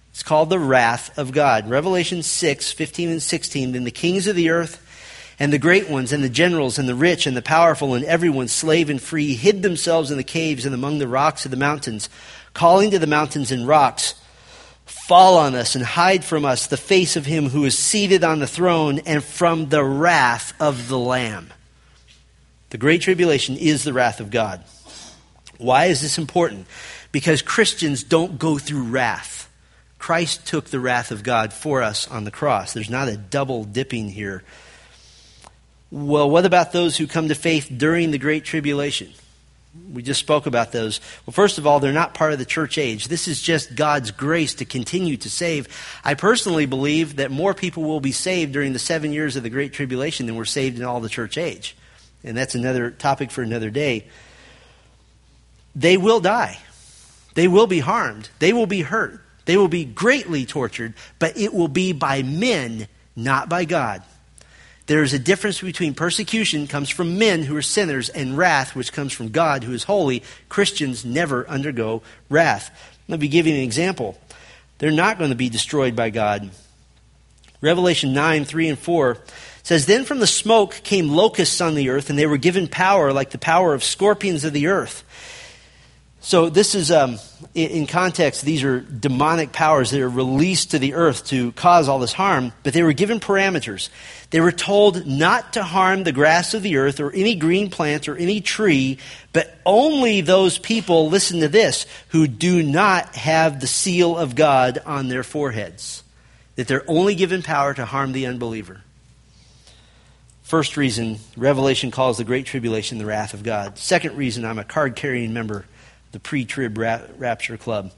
It's called the wrath of God. Revelation 6:15 and 16. Then the kings of the earth and the great ones and the generals and the rich and the powerful and everyone, slave and free, hid themselves in the caves and among the rocks of the mountains, calling to the mountains and rocks, fall on us and hide from us the face of him who is seated on the throne and from the wrath of the Lamb. The Great Tribulation is the wrath of God. Why is this important? Because Christians don't go through wrath. Christ took the wrath of God for us on the cross. There's not a double dipping here. Well, what about those who come to faith during the Great Tribulation? We just spoke about those. Well, first of all, they're not part of the church age. This is just God's grace to continue to save. I personally believe that more people will be saved during the 7 years of the Great Tribulation than were saved in all the church age. And that's another topic for another day. They will die. They will be harmed. They will be hurt. They will be greatly tortured, but it will be by men, not by God. There is a difference between persecution comes from men who are sinners and wrath, which comes from God who is holy. Christians never undergo wrath. Let me give you an example. They're not going to be destroyed by God. Revelation 9:3 and 4 says, Then from the smoke came locusts on the earth, and they were given power like the power of scorpions of the earth. So this is, in context, these are demonic powers that are released to the earth to cause all this harm, but they were given parameters. They were told not to harm the grass of the earth or any green plant or any tree, but only those people, listen to this, who do not have the seal of God on their foreheads. That they're only given power to harm the unbeliever. First reason, Revelation calls the Great Tribulation the wrath of God. Second reason, I'm a card-carrying member the pre-trib rapture club.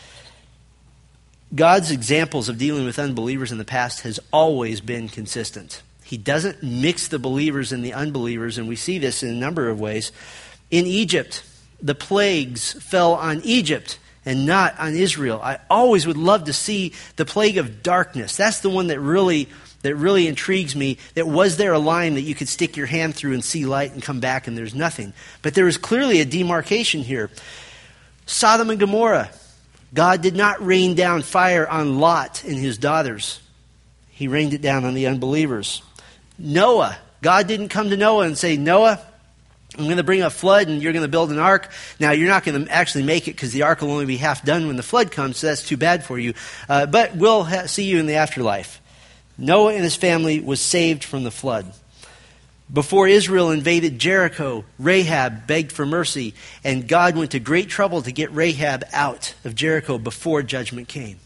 God's examples of dealing with unbelievers in the past has always been consistent. He doesn't mix the believers and the unbelievers, and we see this in a number of ways. In Egypt, the plagues fell on Egypt and not on Israel. I always would love to see the plague of darkness. That's the one that really intrigues me. That was there a line that you could stick your hand through and see light and come back and there's nothing. But there is clearly a demarcation here. Sodom and Gomorrah. God did not rain down fire on Lot and his daughters. He rained it down on the unbelievers. Noah. God didn't come to Noah and say, Noah, I'm going to bring a flood and you're going to build an ark. Now, you're not going to actually make it because the ark will only be half done when the flood comes, so that's too bad for you. But we'll see you in the afterlife. Noah and his family was saved from the flood. Before Israel invaded Jericho, Rahab begged for mercy, and God went to great trouble to get Rahab out of Jericho before judgment came.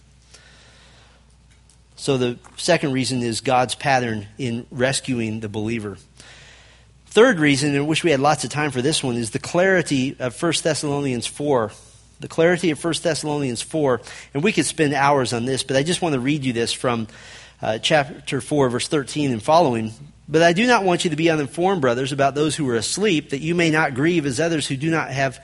So the second reason is God's pattern in rescuing the believer. Third reason, and I wish we had lots of time for this one, is the clarity of 1 Thessalonians 4. The clarity of 1 Thessalonians 4. And we could spend hours on this, but I just want to read you this from chapter 4, verse 13 and following. But I do not want you to be uninformed, brothers, about those who are asleep, that you may not grieve as others who do not have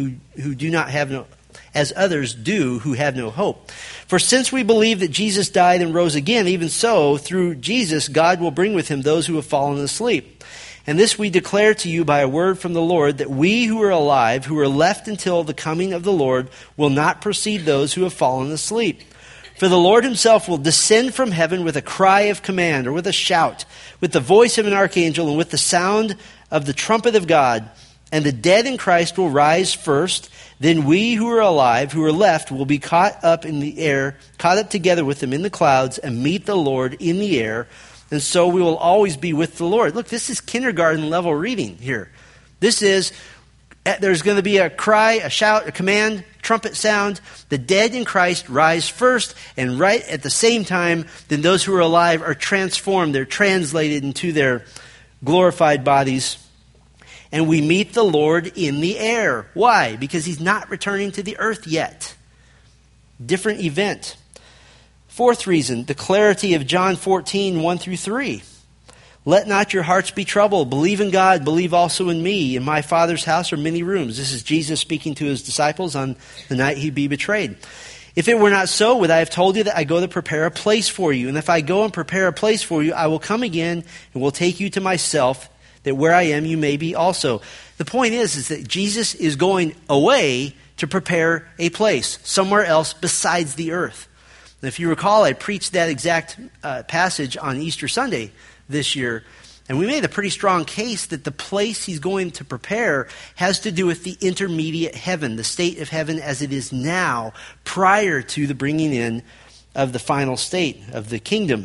as others do who have no hope. For since we believe that Jesus died and rose again, even so, through Jesus, God will bring with him those who have fallen asleep. And this we declare to you by a word from the Lord, that we who are alive, who are left until the coming of the Lord, will not precede those who have fallen asleep. For the Lord himself will descend from heaven with a cry of command, or with a shout, with the voice of an archangel, and with the sound of the trumpet of God. And the dead in Christ will rise first. Then we who are alive, who are left, will be caught up in the air, caught up together with them in the clouds, and meet the Lord in the air. And so we will always be with the Lord. Look, this is kindergarten level reading here. This is, there's going to be a cry, a shout, a command, trumpet sound. The dead in Christ rise first, and right at the same time, then those who are alive are transformed. They're translated into their glorified bodies. And we meet the Lord in the air. Why? Because he's not returning to the earth yet. Different event. Fourth reason, the clarity of John 14, 1 through 3. Let not your hearts be troubled. Believe in God. Believe also in me. In my Father's house are many rooms. This is Jesus speaking to his disciples on the night he'd be betrayed. If it were not so, would I have told you that I go to prepare a place for you? And if I go and prepare a place for you, I will come again and will take you to myself, that where I am you may be also. The point is that Jesus is going away to prepare a place somewhere else besides the earth. And if you recall, I preached that exact passage on Easter Sunday this year, and we made a pretty strong case that the place he's going to prepare has to do with the intermediate heaven, the state of heaven as it is now, prior to the bringing in of the final state of the kingdom.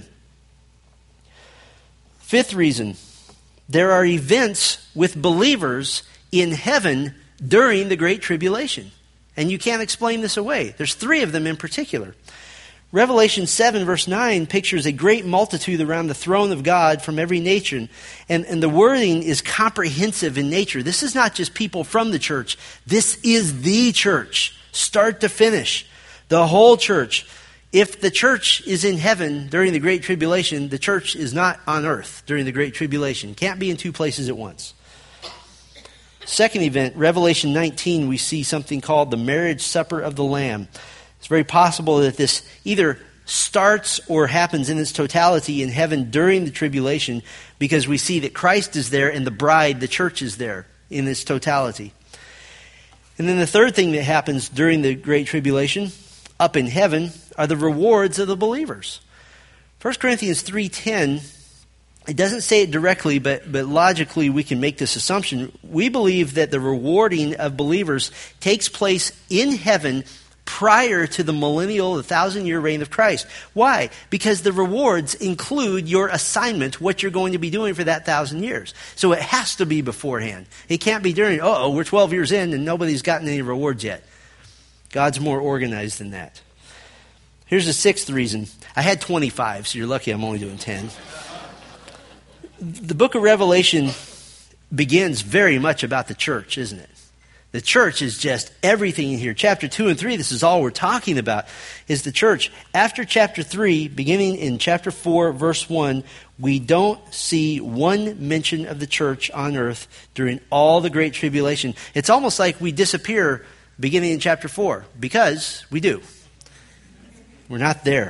Fifth reason, there are events with believers in heaven during the Great Tribulation. And you can't explain this away. There's 3 of them in particular. Revelation 7 verse 9 pictures a great multitude around the throne of God from every nation. And the wording is comprehensive in nature. This is not just people from the church. This is the church, start to finish. The whole church. If the church is in heaven during the Great Tribulation, the church is not on earth during the Great Tribulation. Can't be in 2 places at once. Second event, Revelation 19, we see something called the marriage supper of the Lamb. It's very possible that this either starts or happens in its totality in heaven during the tribulation, because we see that Christ is there and the bride, the church, is there in its totality. And then the third thing that happens during the Great Tribulation, up in heaven, are the rewards of the believers. 1 Corinthians 3:10, it doesn't say it directly, but logically we can make this assumption. We believe that the rewarding of believers takes place in heaven prior to the millennial, the 1,000-year reign of Christ. Why? Because the rewards include your assignment, what you're going to be doing for that 1,000 years. So it has to be beforehand. It can't be during, we're 12 years in and nobody's gotten any rewards yet. God's more organized than that. Here's the 6th reason. I had 25, so you're lucky I'm only doing 10. The book of Revelation begins very much about the church, isn't it? The church is just everything in here. Chapter 2 and 3, this is all we're talking about, is the church. After chapter 3, beginning in chapter 4, verse 1, we don't see one mention of the church on earth during all the Great Tribulation. It's almost like we disappear beginning in chapter 4, because we do. We're not there.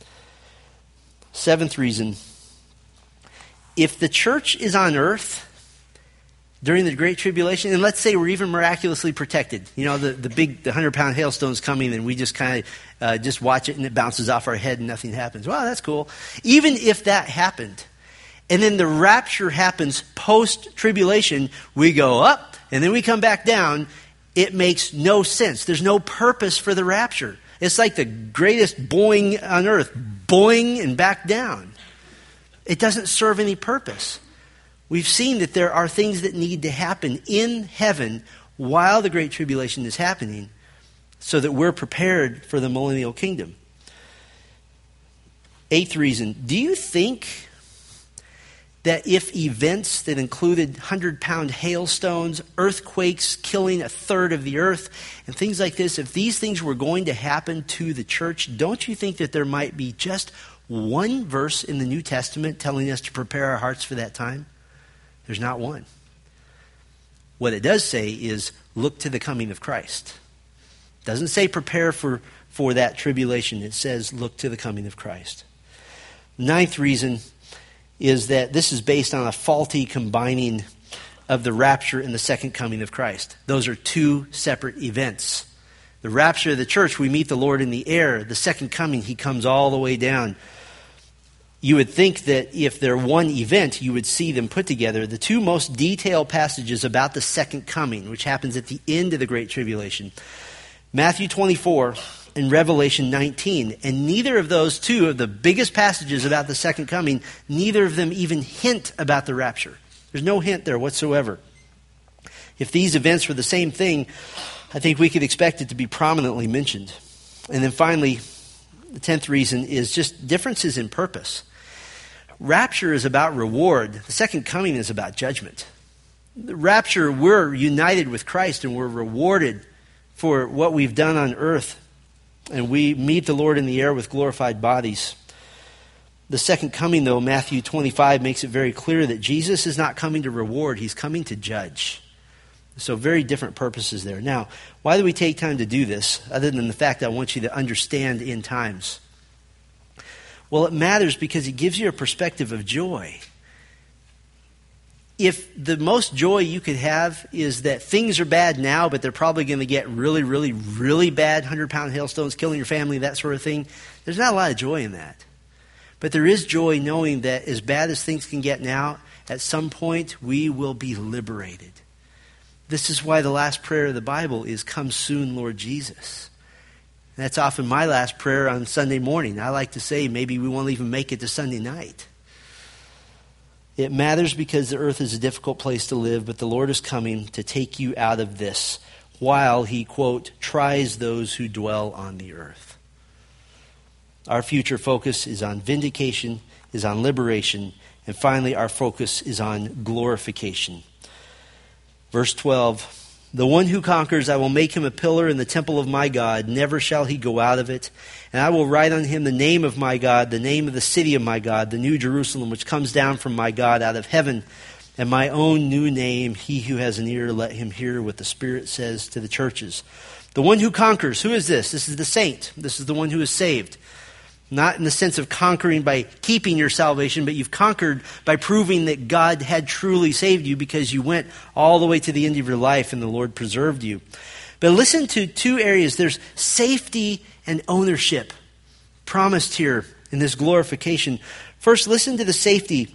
7th reason, if the church is on earth during the Great Tribulation, and let's say we're even miraculously protected. You know, the 100-pound hailstone's coming and we just kind of just watch it and it bounces off our head and nothing happens. Wow, that's cool. Even if that happened, and then the rapture happens post-tribulation, we go up and then we come back down, it makes no sense. There's no purpose for the rapture. It's like the greatest boing on earth. Boing and back down. It doesn't serve any purpose. We've seen that there are things that need to happen in heaven while the Great Tribulation is happening so that we're prepared for the millennial kingdom. 8th reason, do you think that if events that included 100-pound hailstones, earthquakes killing 1/3 of the earth, and things like this, if these things were going to happen to the church, don't you think that there might be just one verse in the New Testament telling us to prepare our hearts for that time? There's not one. What it does say is, look to the coming of Christ. It doesn't say prepare for that tribulation. It says, look to the coming of Christ. 9th reason is that this is based on a faulty combining of the rapture and the second coming of Christ. Those are 2 separate events. The rapture of the church, we meet the Lord in the air. The second coming, he comes all the way down. You would think that if they're one event, you would see them put together. The 2 most detailed passages about the second coming, which happens at the end of the Great Tribulation, Matthew 24 and Revelation 19. And neither of those 2 of the biggest passages about the second coming, neither of them even hint about the rapture. There's no hint there whatsoever. If these events were the same thing, I think we could expect it to be prominently mentioned. And then finally, the 10th reason is just differences in purpose. Rapture is about reward. The second coming is about judgment. The rapture, we're united with Christ and we're rewarded for what we've done on earth. And we meet the Lord in the air with glorified bodies. The second coming, though, Matthew 25 makes it very clear that Jesus is not coming to reward. He's coming to judge. So very different purposes there. Now, why do we take time to do this, other than the fact that I want you to understand end times? Well, it matters because it gives you a perspective of joy. if the most joy you could have is that things are bad now, but they're probably going to get really, really, really bad, 100-pound hailstones killing your family, that sort of thing, there's not a lot of joy in that. But there is joy knowing that as bad as things can get now, at some point we will be liberated. This is why the last prayer of the Bible is, "Come soon, Lord Jesus." And that's often my last prayer on Sunday morning. I like to say maybe we won't even make it to Sunday night. It matters because the earth is a difficult place to live, but the Lord is coming to take you out of this while he, quote, tries those who dwell on the earth. Our future focus is on vindication, is on liberation, and finally our focus is on glorification. Verse 12, "The one who conquers, I will make him a pillar in the temple of my God. Never shall he go out of it. And I will write on him the name of my God, the name of the city of my God, the new Jerusalem, which comes down from my God out of heaven, and my own new name. He who has an ear, let him hear what the Spirit says to the churches." The one who conquers, who is this? This is the saint. This is the one who is saved. Not in the sense of conquering by keeping your salvation, but you've conquered by proving that God had truly saved you because you went all the way to the end of your life and the Lord preserved you. But listen to two areas. There's safety and ownership promised here in this glorification. First, listen to the safety.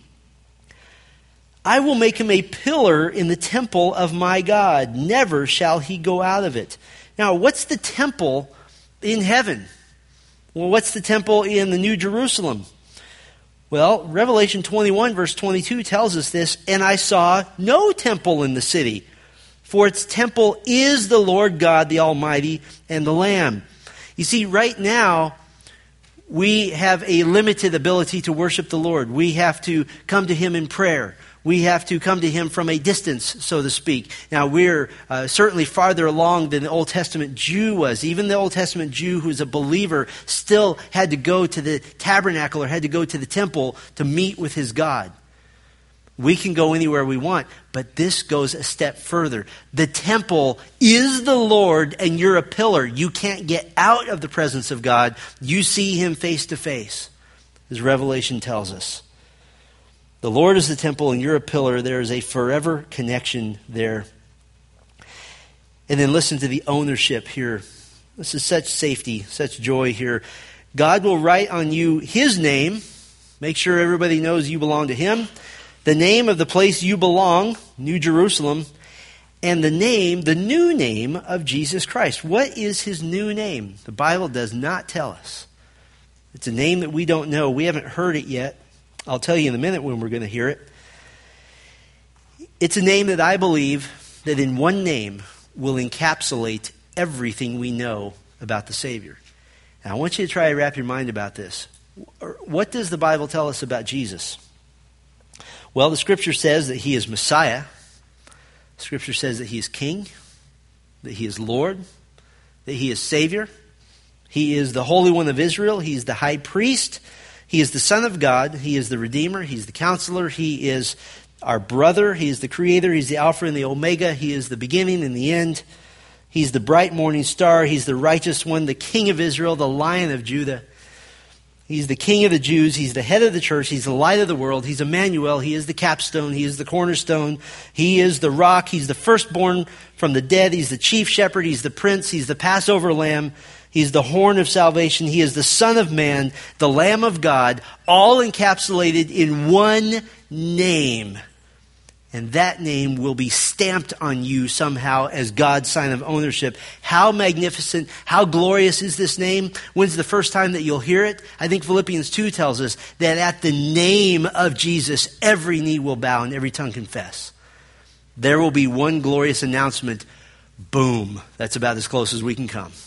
"I will make him a pillar in the temple of my God. Never shall he go out of it." Now, what's the temple in heaven? Well, what's the temple in the New Jerusalem? Well, Revelation 21 verse 22 tells us this, "And I saw no temple in the city, for its temple is the Lord God, the Almighty, and the Lamb." You see, right now, we have a limited ability to worship the Lord. We have to come to him in prayer. We have to come to him from a distance, so to speak. Now, we're certainly farther along than the Old Testament Jew was. Even the Old Testament Jew who's a believer still had to go to the tabernacle or had to go to the temple to meet with his God. We can go anywhere we want, but this goes a step further. The temple is the Lord, and you're a pillar. You can't get out of the presence of God. You see him face to face, as Revelation tells us. The Lord is the temple and you're a pillar. There is a forever connection there. And then listen to the ownership here. This is such safety, such joy here. God will write on you his name. Make sure everybody knows you belong to him. The name of the place you belong, New Jerusalem. And the new name of Jesus Christ. What is his new name? The Bible does not tell us. It's a name that we don't know. We haven't heard it yet. I'll tell you in a minute when we're going to hear it. It's a name that I believe that in one name will encapsulate everything we know about the Savior. Now, I want you to try to wrap your mind about this. What does the Bible tell us about Jesus? Well, the Scripture says that he is Messiah. The Scripture says that he is King, that he is Lord, that he is Savior. He is the Holy One of Israel. He is the High Priest. He is the Son of God. He is the Redeemer. He's the Counselor. He is our brother. He is the Creator. He's the Alpha and the Omega. He is the beginning and the end. He's the bright morning star. He's the righteous one, the King of Israel, the Lion of Judah. He's the King of the Jews. He's the head of the church. He's the light of the world. He's Emmanuel. He is the capstone. He is the cornerstone. He is the rock. He's the firstborn from the dead. He's the chief shepherd. He's the prince. He's the Passover lamb. He's the horn of salvation. He is the Son of Man, the Lamb of God, all encapsulated in one name. And that name will be stamped on you somehow as God's sign of ownership. How magnificent, how glorious is this name? When's the first time that you'll hear it? I think Philippians 2 tells us that at the name of Jesus, every knee will bow and every tongue confess. There will be one glorious announcement. Boom. That's about as close as we can come.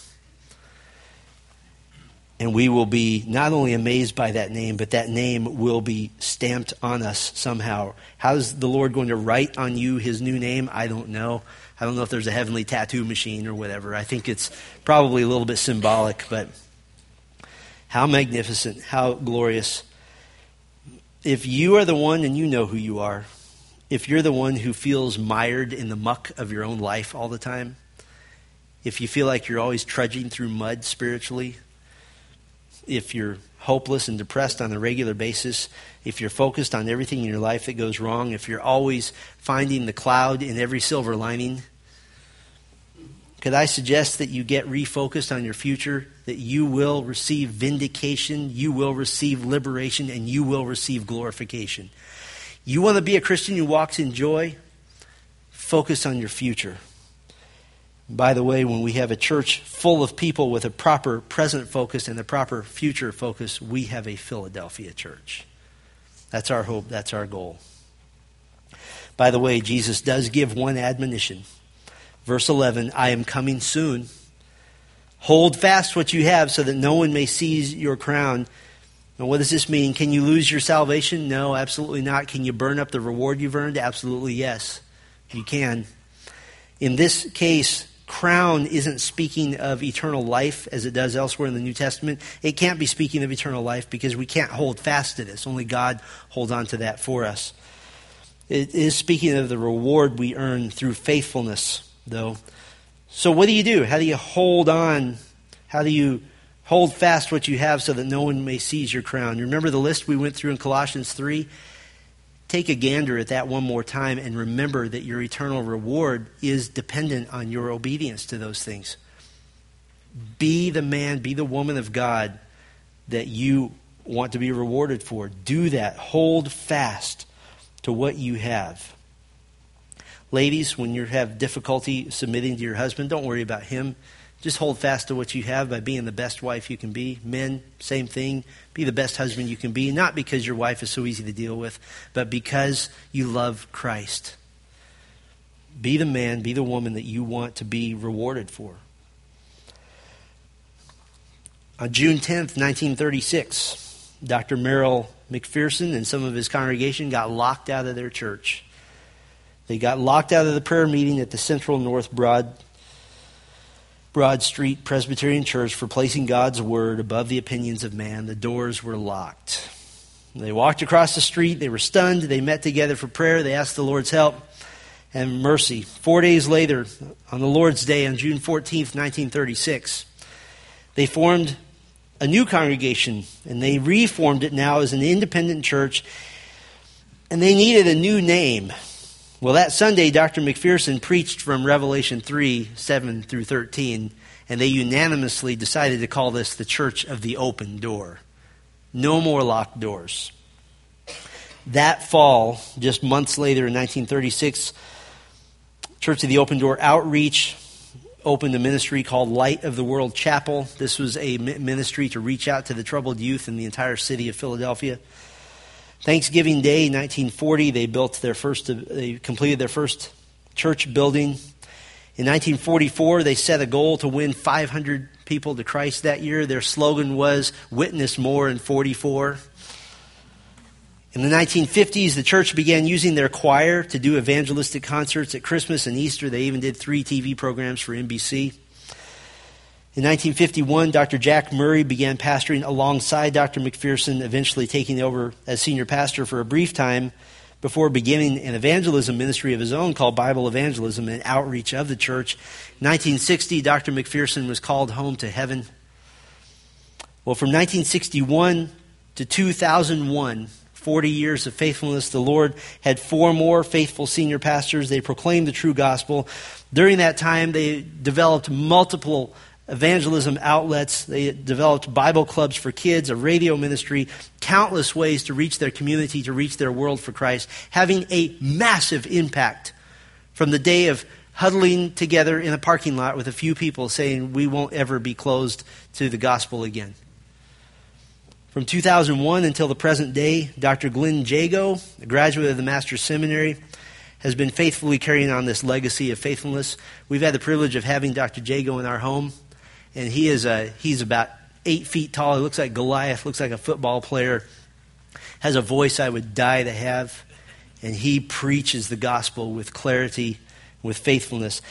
And we will be not only amazed by that name, but that name will be stamped on us somehow. How is the Lord going to write on you his new name? I don't know. I don't know if there's a heavenly tattoo machine or whatever. I think it's probably a little bit symbolic, but how magnificent, how glorious. If you are the one, and you know who you are, if you're the one who feels mired in the muck of your own life all the time, if you feel like you're always trudging through mud spiritually, if you're hopeless and depressed on a regular basis, if you're focused on everything in your life that goes wrong, if you're always finding the cloud in every silver lining, could I suggest that you get refocused on your future, that you will receive vindication, you will receive liberation, and you will receive glorification. You want to be a Christian who walks in joy? Focus on your future. By the way, when we have a church full of people with a proper present focus and a proper future focus, we have a Philadelphia church. That's our hope. That's our goal. By the way, Jesus does give one admonition. Verse 11, I am coming soon. Hold fast what you have so that no one may seize your crown. Now, what does this mean? Can you lose your salvation? No, absolutely not. Can you burn up the reward you've earned? Absolutely yes. You can. In this case, crown isn't speaking of eternal life as it does elsewhere in the New Testament. It can't be speaking of eternal life because we can't hold fast to this. Only God holds on to that for us. It is speaking of the reward we earn through faithfulness, though. So what do you do? How do you hold on? How do you hold fast what you have so that no one may seize your crown? You remember the list we went through in Colossians 3? Take a gander at that one more time and remember that your eternal reward is dependent on your obedience to those things. Be the man, be the woman of God that you want to be rewarded for. Do that. Hold fast to what you have. Ladies, when you have difficulty submitting to your husband, don't worry about him. Just hold fast to what you have by being the best wife you can be. Men, same thing. Be the best husband you can be. Not because your wife is so easy to deal with, but because you love Christ. Be the man, be the woman that you want to be rewarded for. On June 10th, 1936, Dr. Merrill McPherson and some of his congregation got locked out of their church. They got locked out of the prayer meeting at the Central North Broad Street Presbyterian Church for placing God's word above the opinions of man. The doors were locked. They walked across the street. They were stunned. They met together for prayer. They asked the Lord's help and mercy. 4 days later, on the Lord's Day, on June 14th, 1936, they formed a new congregation, and they reformed it now as an independent church, and they needed a new name. Well, that Sunday, Dr. McPherson preached from Revelation 3, 7 through 13, and they unanimously decided to call this the Church of the Open Door. No more locked doors. That fall, just months later in 1936, Church of the Open Door Outreach opened a ministry called Light of the World Chapel. This was a ministry to reach out to the troubled youth in the entire city of Philadelphia. Thanksgiving Day, 1940, they completed their first church building. In 1944, they set a goal to win 500 people to Christ that year. Their slogan was, "Witness more in 44." In the 1950s, the church began using their choir to do evangelistic concerts at Christmas and Easter. They even did 3 TV programs for NBC. In 1951, Dr. Jack Murray began pastoring alongside Dr. McPherson, eventually taking over as senior pastor for a brief time before beginning an evangelism ministry of his own called Bible Evangelism and Outreach of the Church. In 1960, Dr. McPherson was called home to heaven. Well, from 1961 to 2001, 40 years of faithfulness, the Lord had 4 more faithful senior pastors. They proclaimed the true gospel. During that time, they developed multiple evangelism outlets. They developed Bible clubs for kids, a radio ministry, countless ways to reach their community, to reach their world for Christ, having a massive impact from the day of huddling together in a parking lot with a few people saying, we won't ever be closed to the gospel again. From 2001 until the present day, Dr. Glenn Jago, a graduate of the Master's Seminary, has been faithfully carrying on this legacy of faithfulness. We've had the privilege of having Dr. Jago in our home. And he's about 8 feet tall. He looks like Goliath, looks like a football player, has a voice I would die to have. And he preaches the gospel with clarity, with faithfulness.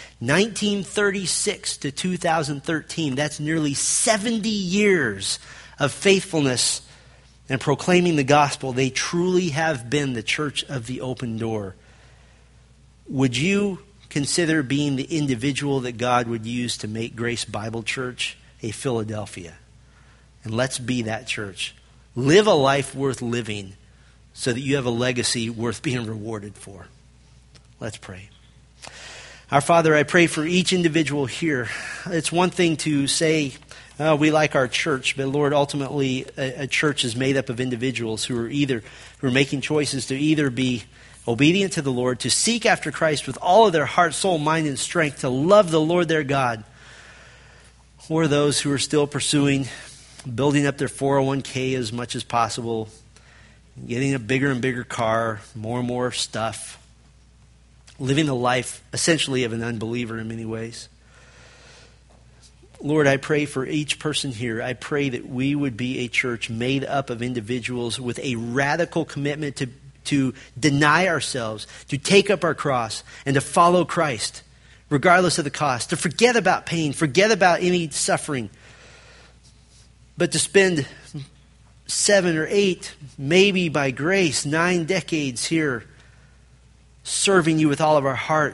1936 to 2013, that's nearly 70 years of faithfulness and proclaiming the gospel. They truly have been the Church of the Open Door. Would you consider being the individual that God would use to make Grace Bible Church a Philadelphia? And let's be that church. Live a life worth living so that you have a legacy worth being rewarded for. Let's pray. Our Father, I pray for each individual here. It's one thing to say, we like our church, but Lord, ultimately a church is made up of individuals who are making choices to either be obedient to the Lord, to seek after Christ with all of their heart, soul, mind, and strength, to love the Lord their God, or those who are still pursuing building up their 401k as much as possible, getting a bigger and bigger car, more and more stuff, living the life essentially of an unbeliever in many ways. Lord, I pray for each person here. I pray that we would be a church made up of individuals with a radical commitment to deny ourselves, to take up our cross, and to follow Christ, regardless of the cost, to forget about pain, forget about any suffering, but to spend 7 or 8, maybe by grace, 9 decades here, serving you with all of our heart.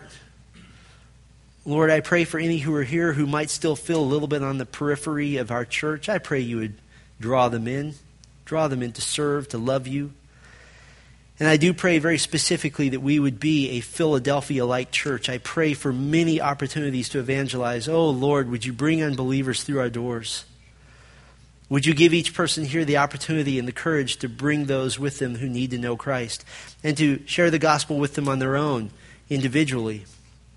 Lord, I pray for any who are here who might still feel a little bit on the periphery of our church. I pray you would draw them in to serve, to love you. And I do pray very specifically that we would be a Philadelphia-like church. I pray for many opportunities to evangelize. Oh, Lord, would you bring unbelievers through our doors? Would you give each person here the opportunity and the courage to bring those with them who need to know Christ and to share the gospel with them on their own, individually?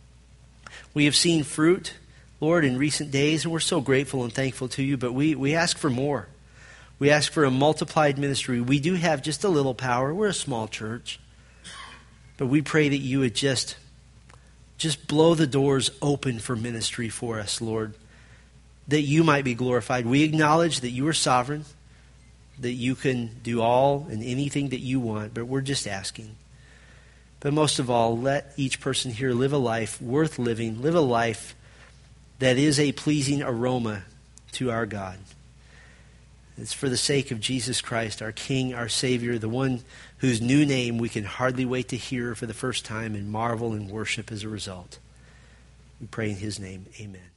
We have seen fruit, Lord, in recent days, and we're so grateful and thankful to you, but we ask for more. We ask for a multiplied ministry. We do have just a little power. We're a small church. But we pray that you would just blow the doors open for ministry for us, Lord, that you might be glorified. We acknowledge that you are sovereign, that you can do all and anything that you want, but we're just asking. But most of all, let each person here live a life worth living, live a life that is a pleasing aroma to our God. It's for the sake of Jesus Christ, our King, our Savior, the one whose new name we can hardly wait to hear for the first time and marvel and worship as a result. We pray in his name, amen.